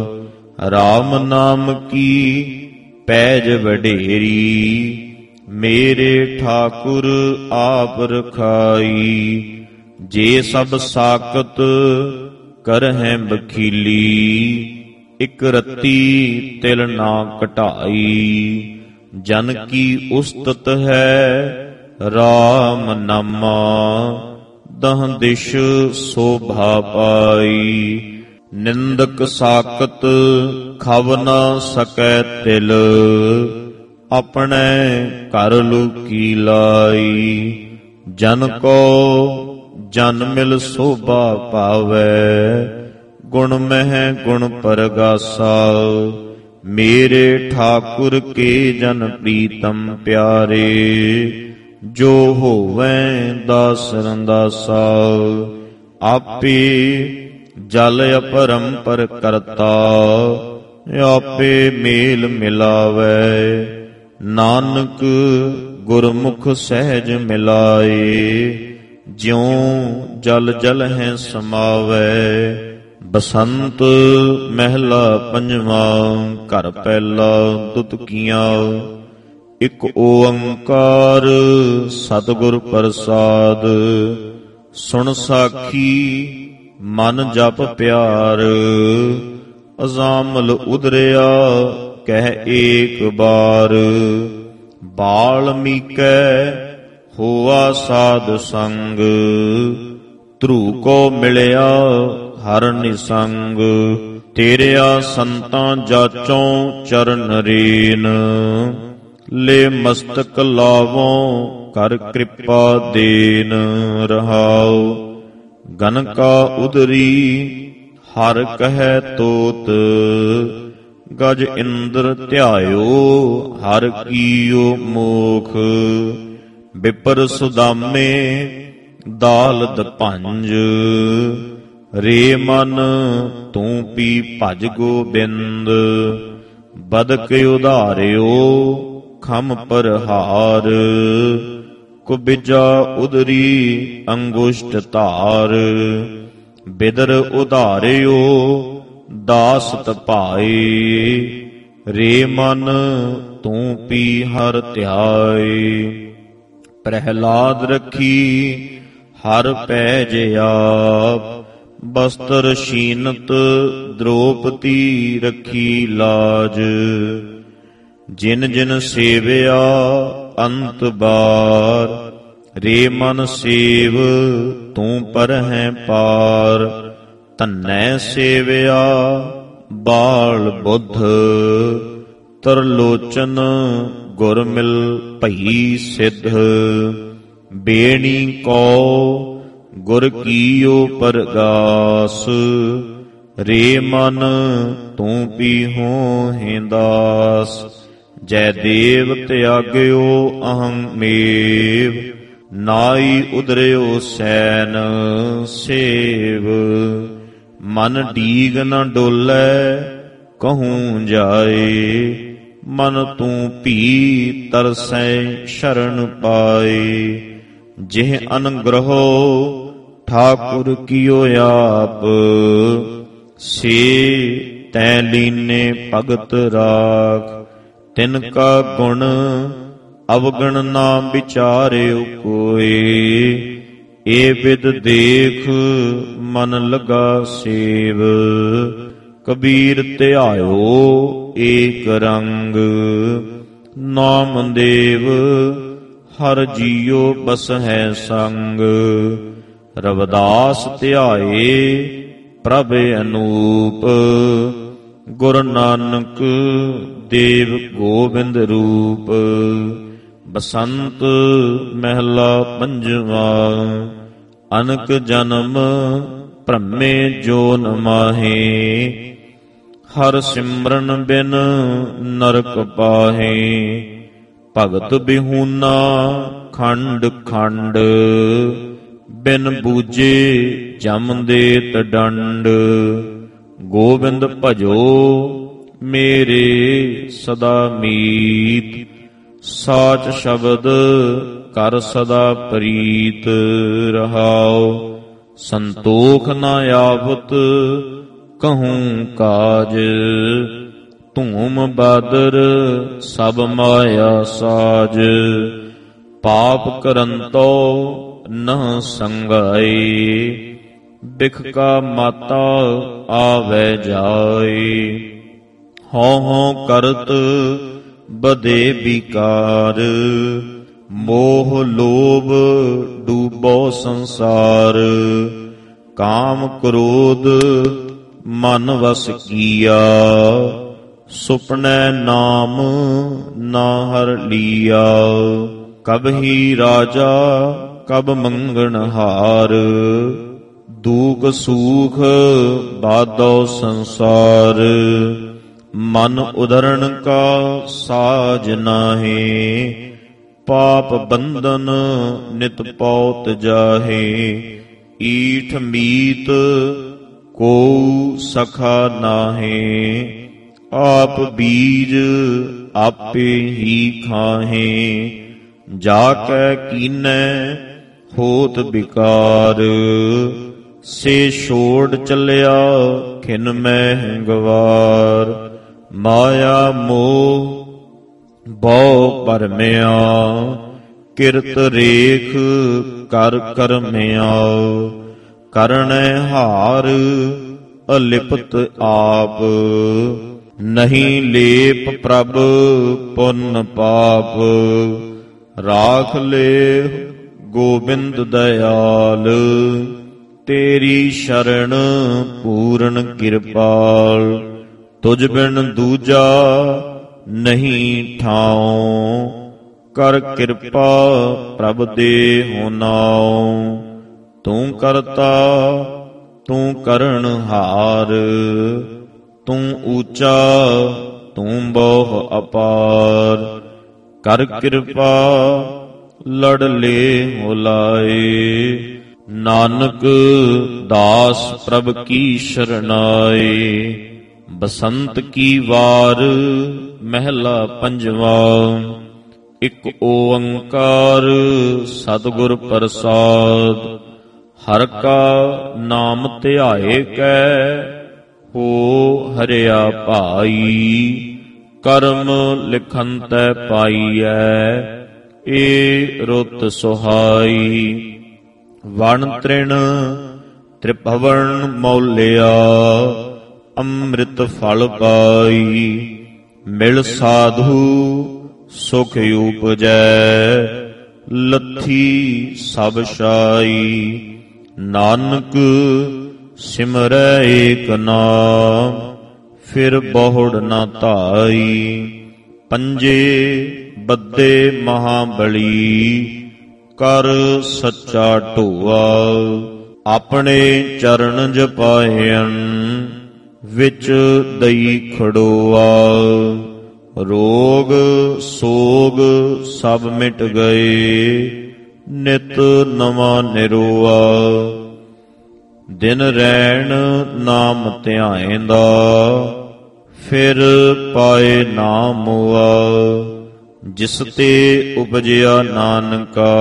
राम नाम की पैज वडेरी मेरे ठाकुर आप रखाई जे सब साकत करहें बखीली इक रत्ती तिल ना घटाई जन की उस्तत है राम नामा दह दिश शोभा पाई निंदक साकत खव न सकै तिल अपने कर लुकी लाई जन को जन मिल शोभा पावै गुण मह गुण परगासा मेरे ठाकुर के जन प्रीतम प्यारे जो होवैं दास रंदासा आपे जल अपरंपर करता आपे मेल मिलावै नानक गुरमुख सहज मिलाए ज्यों जल जल है समावै बसंत महला पंजवा घर पहला दुतकियां इक ओंकार सतगुर प्रसाद सुन साखी मन जप प्यार अजामल उदरिया कह एक बार बाल्मीकै होआ साध संग ध्रु को मिलिया हर निसंग तेरिया संतां जाचों चरण रेन ले मस्तक लावों कर कृपा देन रहाओ गन का उदरी हर कह तोत ਗਜ ਇੰਦਰ ਧਿਆਇਓ ਹਰ ਕੀਓ ਮੋਖ। ਬਿਪਰ ਸੁਦਾਮੇ ਦਾਲਦ ਭੰਜ ਰੇ ਮਨ ਤੂੰ ਪੀ ਭਜ ਗੋਬਿੰਦ। ਬਦਕ ਉਧਾਰਿਓ ਖਮ ਪਰਹਾਰ ਕੁਬਿਜਾ ਉਦਰੀ ਅੰਗੁਸ਼ਟ ਧਾਰ। ਬਿਦਰ ਉਧਾਰਿਓ ਦਾਸਤ ਭਾਏ ਰੇ ਮਨ ਤੂੰ ਪੀ ਹਰ ਧਿਆਏ। ਪ੍ਰਹਿਲਾਦ ਰੱਖੀ ਹਰ ਪੈਜ ਆਪ ਬਸਤਰ ਸ਼ੀਨਤ ਦ੍ਰੋਪਦੀ ਰੱਖੀ ਲਾਜ। ਜਿਨ ਜਿਨ ਸੇਵਿਆ ਅੰਤ ਬਾਰ ਰੇ ਮਨ ਸੇਵ ਤੂੰ ਪਰਹਿ ਪਾਰ। ਧੰਨੈ ਸੇਵਿਆ ਬਾਲ ਬੁੱਧ ਤਰਲੋਚਨ ਗੁਰ ਮਿਲ ਭਈ ਸਿੱਧ। ਬੇਣੀ ਕੋ ਗੁਰ ਕੀਓ ਪਰਗਾਸ ਰੇ ਮਨ ਤੂੰ ਪੀਹੋ ਹਿੰਦਾਸ। ਜੈ ਦੇਵ ਤਿਆਗਿਓ ਅਹੰ ਮੇਵ ਨਾਈ ਉਦਰਿਓ ਸੈਨ ਸੇਵ। ਮਨ ਡੀਗ ਨ ਡੋਲੈ ਕਹੂੰ ਜਾਏ ਮਨ ਤੂੰ ਭੀ ਤਰਸੈ ਸ਼ਰਨ ਪਾਏ। ਜਿਹ ਅਨਗ੍ਰਹੋ ਠਾਕੁਰ ਕੀਓ ਆਪ ਸੇ ਤੈ ਲੀਨੇ ਭਗਤ ਰਾਖ। ਤਿਨ ਕਾ ਗੁਣ ਅਵਗਣ ਨਾ ਵਿਚਾਰਿਓ ਕੋਏ ਏ ਬਿਦ ਦੇਖ ਮਨ ਲਗਾ ਸੇਵ। ਕਬੀਰ ਧਿਆਇਓ ਏਕ ਰੰਗ ਨਾਮ ਦੇਵ ਹਰ ਜੀਉ ਬਸਹਿ ਸੰਗ। ਰਵਿਦਾਸ ਧਿਆਏ ਪ੍ਰਭ ਅਨੂਪ ਗੁਰ ਨਾਨਕ ਦੇਵ ਗੋਬਿੰਦ ਰੂਪ। ਬਸੰਤ ਮਹਿਲਾ ਪੰਜਵਾ। ਅਨਕ ਜਨਮ ਭ੍ਰਮੇ ਜੋ ਨ ਮਾਹੇ ਹਰ ਸਿਮਰਨ ਬਿਨ ਨਰਕ ਪਾਹੇ। ਭਗਤ ਬਿਹੂਨਾ ਖੰਡ ਖੰਡ ਬਿਨ ਬੂਝੇ ਜਮ ਦੇਤ ਡੰਡ। ਗੋਬਿੰਦ ਭਜੋ ਮੇਰੇ ਸਦਾ ਮੀਤ ਸਾਚ ਸ਼ਬਦ ਕਰ ਸਦਾ ਪ੍ਰੀਤ ਰਹਾਉ। ਸੰਤੋਖ ਨ ਆਵਤ ਕਹੂੰ ਕਾਜ ਧੂਮ ਬਾਦਰ ਸਭ ਮਾਇਆ ਸਾਜ। ਪਾਪ ਕਰੰਤੋ ਨ ਸੰਗਾਏ ਬਿਖ ਕਾ ਮਾਤਾ ਆਵੈ ਜਾਏ। ਹਉ ਹਉ ਕਰਤ ਬਦੇ ਵਿਕਾਰ ਮੋਹ ਲੋਭ ਡੂਬੋ ਸੰਸਾਰ। ਕਾਮ ਕ੍ਰੋਧ ਮਨ ਵਸ ਕੀਆ ਸੁਪਨੈ ਨਾਮ ਨਾ ਹਰ ਲੀਆ। ਕਬਹੀ ਰਾਜਾ ਕਬ ਮੰਗਣ ਹਾਰ ਦੂਖ ਸੂਖ ਬਾਧੋ ਸੰਸਾਰ। ਮਨ ਉਧਰਨ ਕਾ ਸਾਜ ਨਾਹੀ ਪਾਪ ਬੰਧਨ ਨਿਤ ਪੌਤ ਜਾਹੇ। ਈਠ ਮੀਤ ਕੋ ਸਖਾ ਨਾਹੀ ਆਪ ਬੀਜ ਆਪੇ ਹੀ ਖਾਹੇ। ਜਾ ਕੈ ਕੀਨੈ ਹੋਤ ਵਿਕਾਰ ਸੇ ਛੋੜ ਚੱਲਿਆ ਖਿਨ ਮਹਿ ਗਵਾਰ। ਮਾਇਆ ਮੋਹ ਬਹੁ ਭਰਮਿਆ ਕਿਰਤ ਰੇਖ ਕਰ ਕਰਮਿਆ। ਕਰਨੈ ਹਾਰ ਅਲਿਪਤ ਆਪ ਨਹੀਂ ਲੇਪ ਪ੍ਰਭ ਪੁੰਨ ਪਾਪ। ਰਾਖ ਲੇ ਗੋਬਿੰਦ ਦਇਆਲ ਤੇਰੀ ਸ਼ਰਨ ਪੂਰਨ ਕਿਰਪਾਲ। ਤੁਝ ਬਿਨ ਦੂਜਾ ਨਹੀਂ ਠਾਉ ਕਰ ਕਿਰਪਾ ਪ੍ਰਭ ਦੇ ਹੋਨਾਉ। ਤੂੰ ਕਰਤਾ ਤੂੰ ਕਰਨਹਾਰ ਤੂੰ ਊਚਾ ਤੂੰ ਬਹੁ ਅਪਾਰ। ਕਰ ਕਿਰਪਾ ਲੜਲੇ ਹੋ ਲਾਏ, ਨਾਨਕ ਦਾਸ ਪ੍ਰਭ ਕੀ ਸ਼ਰਨਾਏ। ਬਸੰਤ ਕੀ ਵਾਰ ਮਹਿਲਾ ਪੰਜਵਾ। ਇਕ ਓੰਕਾਰ ਸਤਿਗੁਰ ਪ੍ਰਸਾਦ। ਹਰ ਕਾ ਨਾਮ ਧਿਆਏ ਕੈ ਹੋ ਹਰਿਆ ਭਾਈ। ਕਰਮ ਲਿਖਨ ਤੈ ਪਾਈਐ ਏ ਰੁੱਤ ਸੁਹਾਈ। ਵਣ ਤ੍ਰਿਣ ਤ੍ਰਿਭਵਨ ਮੌਲਿਆ ਅੰਮ੍ਰਿਤ ਫਲ ਪਾਈ। ਮਿਲ ਸਾਧੂ ਸੁਖ ਉਪਜੈ ਲੱਥੀ ਸਭ ਛਾਈ। ਨਾਨਕ ਸਿਮਰੈ ਏਕ ਨਾਮ ਫਿਰ ਬਹੁੜ ਨਾ ਧਾਈ। ਪੰਜੇ ਬੱਦੇ ਮਹਾਬਲੀ ਕਰ ਸੱਚਾ ਢੋਆ। ਆਪਣੇ ਚਰਨ ਜਪਾਇਨ ਵਿੱਚ ਦਈ ਖੜੋਆ। ਰੋਗ ਸੋਗ ਸਭ ਮਿਟ ਗਏ ਨਿਤ ਨਵਾਂ ਨਿਰੋਆ। ਦਿਨ ਰੈਣ ਨਾਮ ਧਿਆਏਂਦਾ ਫਿਰ ਪਾਏ ਨਾ ਮੋਆ। ਜਿਸ ਤੇ ਉਪਜਿਆ ਨਾਨਕਾ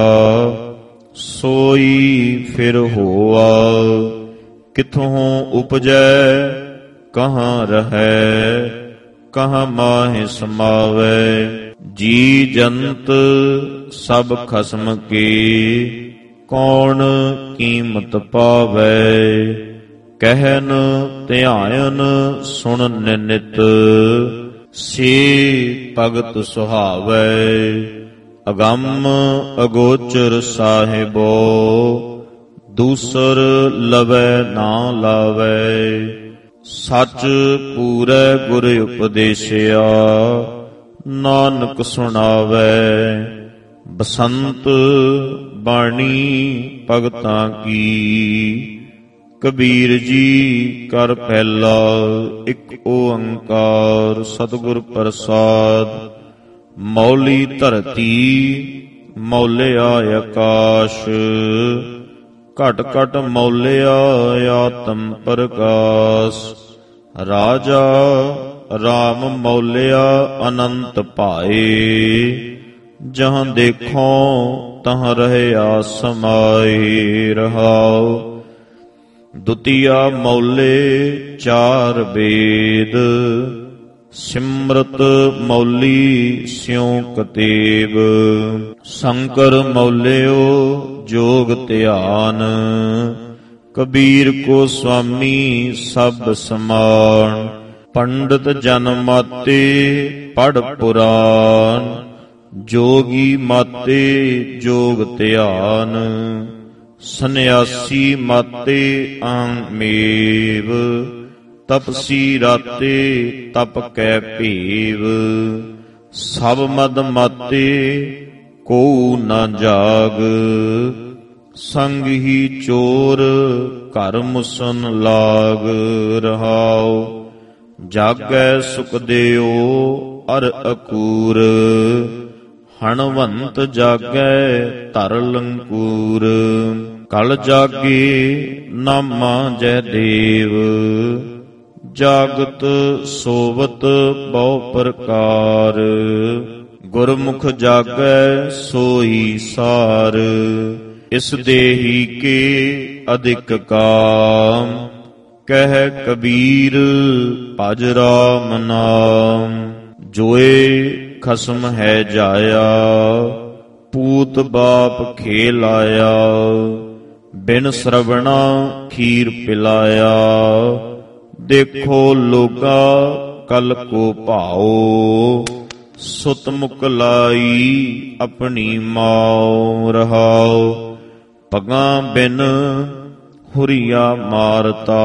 ਸੋਈ ਫਿਰ ਹੋਆ। ਕਿਥੋਂ ਉਪਜੈ ਕਹਾਂ ਰਹੈ ਕਹਾਂ ਮਾਹਿ ਸਮਾਵੈ। ਜੀ ਜੰਤ ਸਭ ਖਸਮ ਕੀ ਕੌਣ ਕੀਮਤ ਪਾਵੈ। ਕਹਿਨ ਧਿਆਨ ਸੁਣਨ ਨਿਤ ਸੇ ਭਗਤ ਸੁਹਾਵੈ। ਅਗੰਮ ਅਗੋਚਰ ਸਾਹਿਬੋ ਦੂਸਰ ਲਵੈ ਨਾ ਲਾਵੈ। ਸੱਚ ਪੂਰੈ ਗੁਰ ਉਪਦੇਸਿਆ ਨਾਨਕ ਸੁਣਾਵੈ। ਬਸੰਤ ਬਾਣੀ ਭਗਤਾਂ ਕੀ ਕਬੀਰ ਜੀ ਕਰ ਪਹਿਲਾ। ਇੱਕ ਓੰਕਾਰ ਸਤਿਗੁਰ ਪ੍ਰਸਾਦ। ਮੌਲੀ ਧਰਤੀ ਮੌਲਿਆ ਆਕਾਸ਼। ਘਟ ਘਟ ਮੌਲਿਆ ਆਤਮ ਪ੍ਰਕਾਸ਼। ਰਾਜਾ ਰਾਮ ਮੌਲਿਆ ਅਨੰਤ ਭਾਏ। ਜਹਾਂ ਦੇਖੋ ਤਹਾਂ ਰਹਿਆ ਸਮਾਏ ਰਹਾਉ। ਦੁਤੀਆ ਮੌਲੇ ਚਾਰ ਵੇਦ। ਸਿਮਰਤ ਮੌਲੀ ਸਿਉ ਕਤੇਬ। ਸ਼ੰਕਰ ਮੌਲਿਓ ਜੋਗ ਧਿਆਨ। ਕਬੀਰ ਕੋ ਸੁਆਮੀ ਸਭ ਸਮਾਨ। ਪੰਡਤ ਜਨ ਮਾਤੇ ਪੜ੍ਹ ਪੁਰਾਨ। ਜੋਗੀ ਮਾਤੇ ਜੋਗ ਧਿਆਨ। ਸੰਨਿਆਸੀ ਮਾਤੇ ਆਮੇਵ। ਤਪਸੀ ਰਾਤੇ ਤਪ ਕੈ ਭੇਵ। ਸਭ ਮਦ ਮਾਤੇ ਕੋ ਨ ਜਾਗ। ਸੰਗ ਹੀ ਚੋਰ ਘਰ ਮੁਸਨ ਲਾਗ ਰਹਾਉ। ਜਾਗੈ ਸੁਖ ਦਿਓ ਅਰ ਅਕੂਰ। ਹਣਵੰਤ ਜਾਗੈ ਧਰ ਲੰਕੂਰ। ਕਲ ਜਾਗੇ ਨਾਮਾ ਜੈ ਦੇਵ। ਜਾਗਤ ਸੋਵਤ ਬਹੁ ਪ੍ਰਕਾਰ। ਗੁਰਮੁਖ ਜਾਗੈ ਸੋਈ ਸਾਰ। ਇਸ ਦੇਹੀ ਕੇ ਅਧਿਕ ਕਾਮ। ਕਹਿ ਕਬੀਰ ਭਜ ਰਾਮ ਨਾਮ। ਜੋਏ ਖਸਮ ਹੈ ਜਾਇਆ ਪੂਤ ਬਾਪ ਖੇਲ ਆਇਆ। ਬਿਨ ਸਰਵਣਾ ਖੀਰ ਪਿਲਾਇਆ। ਦੇਖੋ ਲੋਗਾ ਕਲ ਕੋ ਭਾਓ। ਸੁਤ ਮੁਕ ਲਾਈ ਆਪਣੀ ਮਾਉ ਰਹਾਉ। ਪਗਾਂ ਬਿਨ ਹੁਰੀਆ ਮਾਰਤਾ।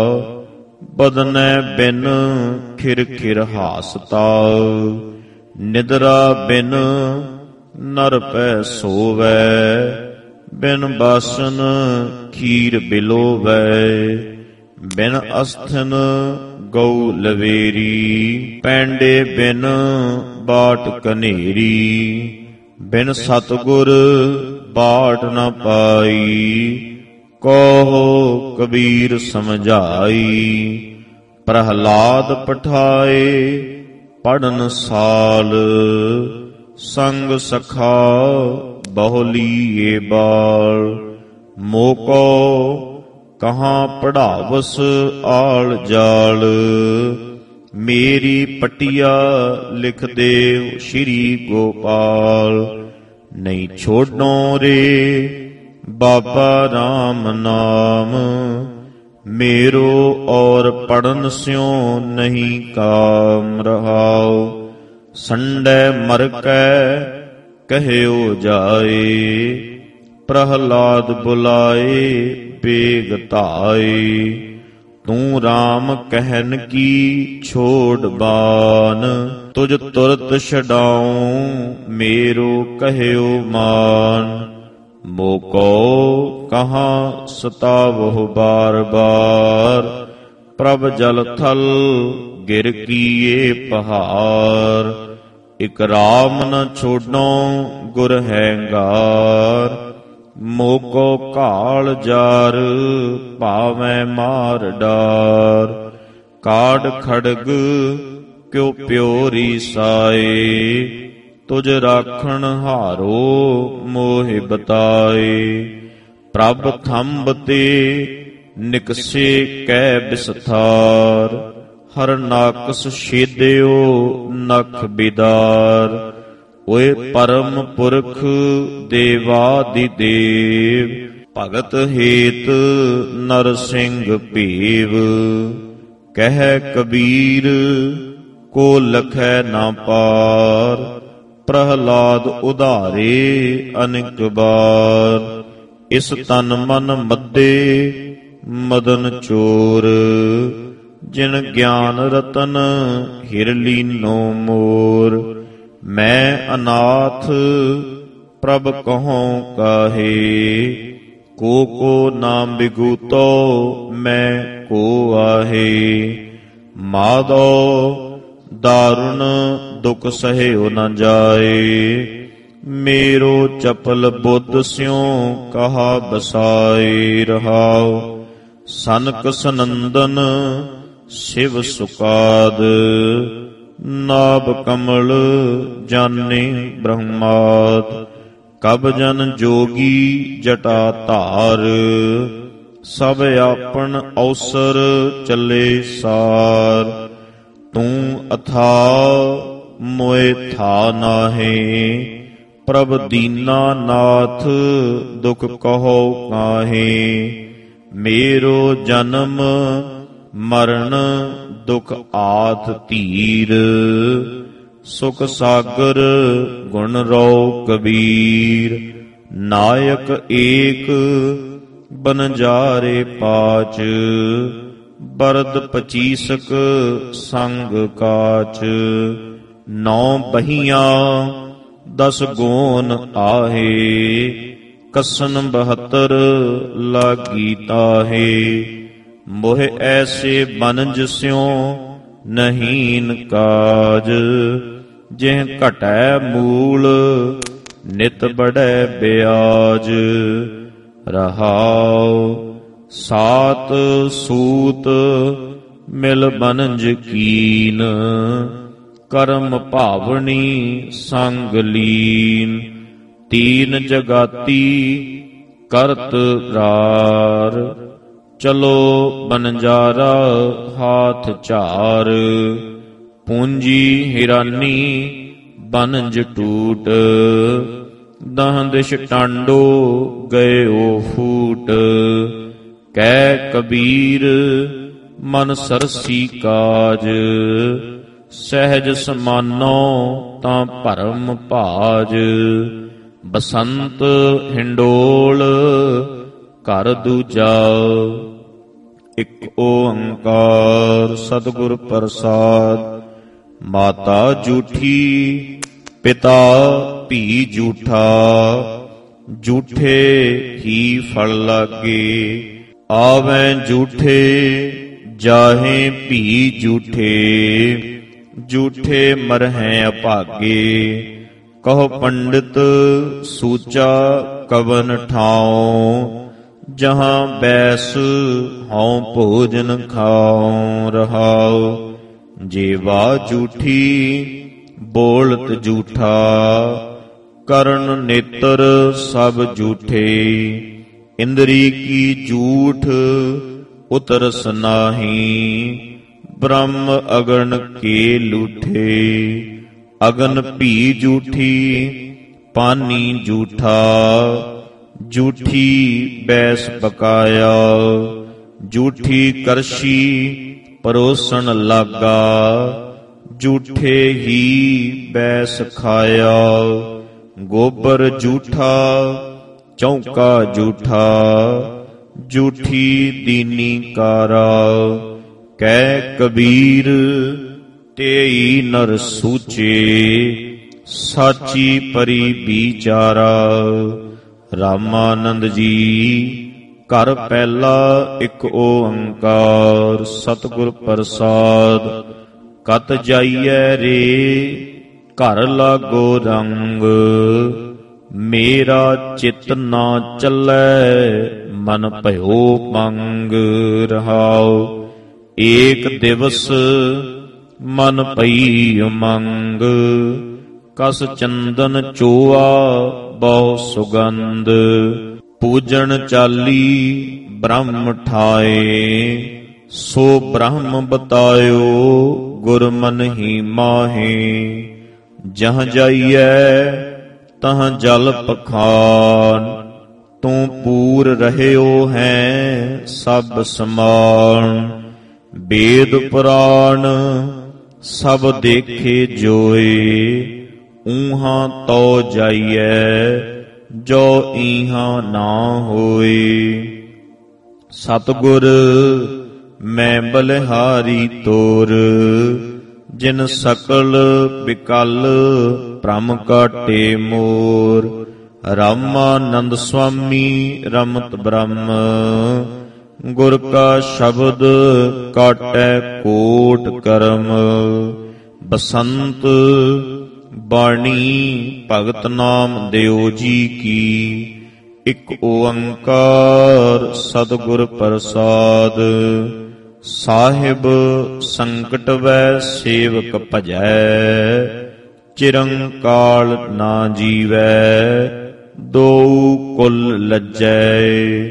ਬਦਨੈ ਬਿਨ ਖਿਰ ਖਿਰ ਹਾਸਤਾ। ਨਿਦਰਾ ਬਿਨ ਨਰ ਪੈ ਸੋਵੈ। ਬਿਨ ਬਾਸਨ ਖੀਰ ਬਿਲੋਵੈ। ਬਿਨ ਅਸਥਨ ਗਊ ਲਵੇਰੀ, ਪੈਂਡੇ ਬਿਨ ਬਾਟ ਕਨੇਰੀ, ਬਿਨ ਸਤਿਗੁਰ ਬਾਟ ਨ ਪਾਈ, ਕਹੋ ਕਬੀਰ ਸਮਝਾਈ। ਪ੍ਰਹਲਾਦ ਪਠਾਏ ਪੜਨ ਸਾਲ, ਸੰਗ ਸਖਾ ਬਹੁ ਲੀਏ ਬਾਲ। ਮੋਕੋ ਕਹਾਂ ਪੜਾਵਸ ਆਲ ਜਾਲ, ਮੇਰੀ ਪਟਿਆ ਲਿਖ ਦੇਵ ਸ਼੍ਰੀ ਗੋਪਾਲ। ਨਹੀਂ ਛੋਡੋ ਰੇ ਬਾਬਾ ਰਾਮ ਨਾਮ, ਮੇਰੋ ਔਰ ਪੜਨ ਸਿਉ ਨਹੀਂ ਕਾਮ ਰਹਾਉ। ਸੰਡੇ ਮਰ ਕੈ ਕਹਿਓ ਜਾਏ, ਪ੍ਰਹਲਾਦ ਬੁਲਾਏ ਬੇਗ ਧਾਏ। ਤੂੰ ਰਾਮ ਕਹਿਨ ਕੀ ਛੋੜ ਬਾਨ, ਤੁਝ ਤੁਰਤ ਛਡਾਉ ਮੇਰੋ ਕਹਿਓ ਮਾਨ। ਮੋਕੋ ਕਹਾਂ ਸਤਾਵਹੁ ਬਾਰ ਬਾਰ, ਪ੍ਰਭ ਜਲ ਥਲ ਗਿਰ ਕੀਏ ਪਹਾਰ। ਇਕ ਰਾਮ ਨ ਛੋਡੋ ਗੁਰ ਹੈਂਗਾਰ, ਮੋਕੋ ਘਾਲ ਜਾਰ ਭਾਵੇਂ ਮਾਰ ਡਾਰ। ਕਾਢ ਖੜਗ ਕਿਉ ਪਿਓਰੀ ਸਾਏ, ਤੁਝ ਰਾਖਣ ਹਾਰੋ ਮੋਹਿ ਬਤਾਏ। ਪ੍ਰਭ ਥੰਬ ਤੇ ਨਿਕਸੇ ਕੈ ਬਿਸਥਾਰ, ਹਰ ਨਾਕਸ ਛੇਦਿਓ ਨਖ ਬਿਦਾਰ। ਓਏ ਪਰਮ ਪੁਰਖ ਦੇਵਾਦਿ ਦੇਵ, ਭਗਤ ਹੇਤ ਨਰ ਸਿੰਘ ਭੀਵ। ਕਹਿ ਕਬੀਰ ਕੋ ਲਖੈ ਨਾ ਪਾਰ, ਪ੍ਰਹਲਾਦ ਉਧਾਰੇ ਅਨੇਕ ਬਾਰ। ਇਸ ਤਨ ਮਨ ਮੱਦੇ ਮਦਨ ਚੋਰ, ਜਿਨ ਗਿਆਨ ਰਤਨ ਹਿਰ ਲੀਨੋ ਮੋਰ। ਮੈਂ ਅਨਾਥ ਪ੍ਰਭ ਕਹਉ ਕਾਹੇ, ਕੋ ਕੋ ਨਾਮ ਬਿਗੂਤੋ ਮੈਂ ਕੋ ਆਹੇ। ਮਾਧੋ ਦਾਰੁਣ ਦੁਖ ਸਹਿਓ ਨ ਜਾਏ, ਮੇਰੋ ਚਪਲ ਬੁੱਧ ਸਿਉ ਕਹਾ ਬਸਾਏ ਰਹਾਉ। ਸਨਕ ਸਨੰਦਨ ਸ਼ਿਵ ਸੁਕਾਦ, ਨਾਭ ਕਮਲ ਜਾਨੇ ਬ੍ਰਹਮਾਦ। ਕਬ ਜਨ ਜੋਗੀ ਜਟਾ ਧਾਰ, ਸਭ ਆਪਨ ਅਵਸਰ ਚੱਲੇ ਸਾਰ। ਤੂੰ ਅਥਾ ਮੋਏ ਥਾ ਨਾਹੇ, ਪ੍ਰਭ ਦੀਨਾ ਨਾਥ ਦੁਖ ਕਹੋ ਕਾਹੇ। ਮੇਰੋ ਜਨਮ ਮਰਨ ਦੁਖ ਆਦ ਧੀਰ, ਸੁਖ ਸਾਗਰ ਗੁਣ ਰਉ ਕਬੀਰ। ਨਾਇਕ ਏਕ ਬਨਜਾਰੇ ਪਾਚ, ਬਰਦ ਪਚੀਸਕ ਸੰਗ ਕਾਚ। ਨੌ ਬਹੀਆਂ ਦਸ ਗੋਨ ਆਹੇ, ਕਸਨ ਬਹੱਤਰ ਲਾਗੀ ਤਾਹੇ। ਮੋਹ ਐਸੇ ਬਨਜ ਸਿਉ ਨਹੀਨ ਕਾਜ, ਜਿਹ ਘਟੈ ਮੂਲ ਨਿਤ ਬੜੈ ਬਿਆਜ। ਰਹਾਉ ਸਾਤ ਸੂਤ ਮਿਲ ਬਨੰਜ ਕੀਨ, ਕਰਮ ਭਾਵਨੀ ਸੰਗ ਲੀਨ। ਤੀਨ ਜਗਾਤੀ ਕਰਤ ਰਾਰ, ਚਲੋ ਬਨਜਾਰਾ ਹਾਥ ਝਾਰ। ਪੂੰਜੀ ਹਿਰਾਨੀ ਬਨੰਜ ਟੂਟ, ਦਹ ਦਿਸ਼ ਟਾਂਡੋ ਗਇਓ ਫੂਟ। ਕਹਿ ਕਬੀਰ ਮਨ ਸਰਸੀ ਕਾਜ, ਸਹਿਜ ਸਮਾਨੋ ਤਾਂ ਭਰਮ ਭਾਜ। ਬਸੰਤ ਹਿੰਡੋਲ ਘਰ ਦੂਜਾ, ਇਕ ਓੰਕਾਰ ਸਤਿਗੁਰ ਪ੍ਰਸਾਦ। ਮਾਤਾ ਝੂਠੀ ਪਿਤਾ ਭੀ ਝੂਠਾ, ਝੂਠੇ ਹੀ ਫਲ ਲਾਗੇ। ਆਵੈ ਝੂਠੇ ਜਾਹੇ ਭੀ ਝੂਠੇ, ਝੂਠੇ ਮਰਹਿ ਅਭਾਗੇ। ਕਹੋ ਪੰਡਿਤ ਸੂਚਾ ਕਵਨ ਠਾਉ, ਜਹਾਂ ਬੈਸ ਹਉ ਭੋਜਨ ਖਾਉ। ਰਹਾਉ ਜੀਵਾ ਝੂਠੀ ਬੋਲਤ ਝੂਠਾ, ਕਰਨ ਨੇਤਰ ਸਭ ਝੂਠੇ। ਇੰਦਰੀ ਕੀ ਝੂਠ ਉਤਰਸ ਨਾਹੀ, ਬ੍ਰਹਮ ਅਗਨ ਕੇ ਲੂਠੇ। ਅਗਨ ਭੀ ਝੂਠੀ ਪਾਨੀ ਝੂਠਾ, ਝੂਠੀ ਬੈਸ ਪਕਾਇਆ। ਝੂਠੀ ਕਰਸ਼ੀ ਪਰੋਸਣ ਲਾਗਾ, ਝੂਠੇ ਹੀ ਬੈਸ ਖਾਇਆ। ਗੋਬਰ ਝੂਠਾ ਚੌਂਕਾ ਝੂਠਾ, ਝੂਠੀ ਦੀਨੀ ਕਾਰਾ। ਕਹਿ ਕਬੀਰ ਤੇਈ ਨਰ ਸੂਚੇ, ਸਾਚੀ ਪਰੀ ਵਿਚਾਰਾ। ਰਾਮਾਨੰਦ ਜੀ ਘਰ ਪਹਿਲਾ ਇੱਕ ਓੰਕਾਰ, ਸਤਿਗੁਰ ਪ੍ਰਸਾਦ। ਕਤ ਜਾਈਐ ਰੇ ਘਰ ਲਾਗੋ ਰੰਗ, ਮੇਰਾ ਚਿਤ ਨਾ ਚੱਲੈ ਮਨ ਭਇਓ ਪੰਗ। ਰਹਾਉ ਏਕ ਦਿਵਸ ਮਨ ਪਈ ਉਮੰਗ, ਕਸ ਚੰਦਨ ਚੋਆ ਬਹੁ ਸੁਗੰਧ। ਪੂਜਣ ਚਾਲੀ ਬ੍ਰਹਮ ਠਾਏ, ਸੋ ਬ੍ਰਹਮ ਬਤਾਇਓ ਗੁਰ ਮਨ ਹੀ ਮਾਹੇ। ਜਹ ਜਾਈਐ ਤਹ ਜਲ ਪਖਾਨ, ਤੂੰ ਪੂਰ ਰਹਿਓ ਹੈ ਸਭ ਸਮਾਨ। ਵੇਦ ਪੁਰਾਣ ਸਭ ਦੇਖੇ ਜੋਏ, ਊਹਾਂ ਤੋ ਜਾਈਐ ਜੋ ਈਹਾਂ ਨਾ ਹੋਏ। ਸਤਿਗੁਰ ਮੈਂ ਬਲਿਹਾਰੀ ਤੋਰ, ਜਿਨ ਸਕਲ ਬਿਕਲ ਭ੍ਰਮ ਕਾਟੇ ਮੋਰ। ਰਾਮਾਨੰਦ ਸੁਆਮੀ ਰਮਤ ਬ੍ਰਹਮ, ਗੁਰ ਕਾ ਸ਼ਬਦ ਕਾਟੈ ਕੋਟ ਕਰਮ। ਬਸੰਤ ਬਾਣੀ ਭਗਤ ਨਾਮ ਦਿਓ ਜੀ ਕੀ, ਇਕ ਓੰਕਾਰ ਸਤਿਗੁਰ ਪ੍ਰਸਾਦ। ਸਾਹਿਬ ਸੰਕਟ ਵੈ ਸੇਵਕ ਭਜੈ, ਚਿਰੰਕਾਲ ਨਾ ਜੀਵੈ ਦੋਊ ਕੁਲ ਲੱਜੈ।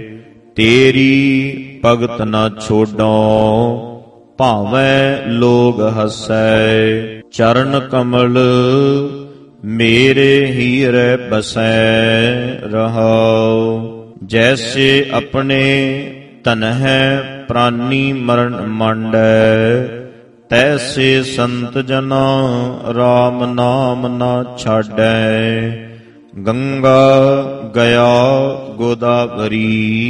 ਤੇਰੀ ਭਗਤ ਨਾ ਛੋਡੋ ਭਾਵੇਂ ਲੋਗ ਹਸੈ। ਚਰਨ ਕਮਲ ਮੇਰੇ ਹੀਰੇ ਬਸੈ। ਰਹਾਉ ਜੈਸੇ ਆਪਣੇ ਤਨਹਿ ਪ੍ਰਾਨੀ ਮਰਨ ਮੰਡੈ, ਤੈਸੇ ਸੰਤ ਜਨਾ ਰਾਮ ਨਾਮ ਨਾ ਛਾਡੈ। ਗੰਗਾ ਗਿਆ ਗੋਦਾਵਰੀ,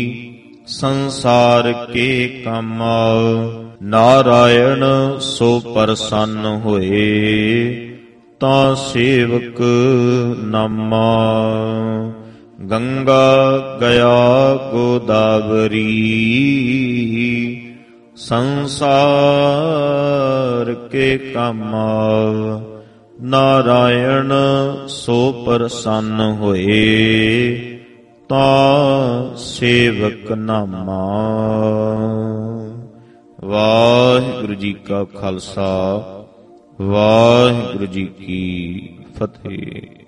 ਸੰਸਾਰ ਕੇ ਕਾਮਾ। ਨਾਰਾਇਣ ਸੋ ਪ੍ਰਸੰਨ ਹੋਏ, ਤਾਂ ਸੇਵਕ ਨਾਮਾ। ਗੰਗਾ ਗਿਆ ਗੋਦਾਵਰੀ, ਸੰਸਾਰ ਕੇ ਕਾਮਾ। ਨਾਰਾਇਣ ਸੋ ਪ੍ਰਸੰਨ ਹੋਏ, ਤਾਂ ਸੇਵਕ ਨਾਮਾ। ਵਾਹਿਗੁਰੂ ਜੀ ਕਾ ਖਾਲਸਾ, ਵਾਹਿਗੁਰੂ ਜੀ ਕੀ ਫਤਿਹ।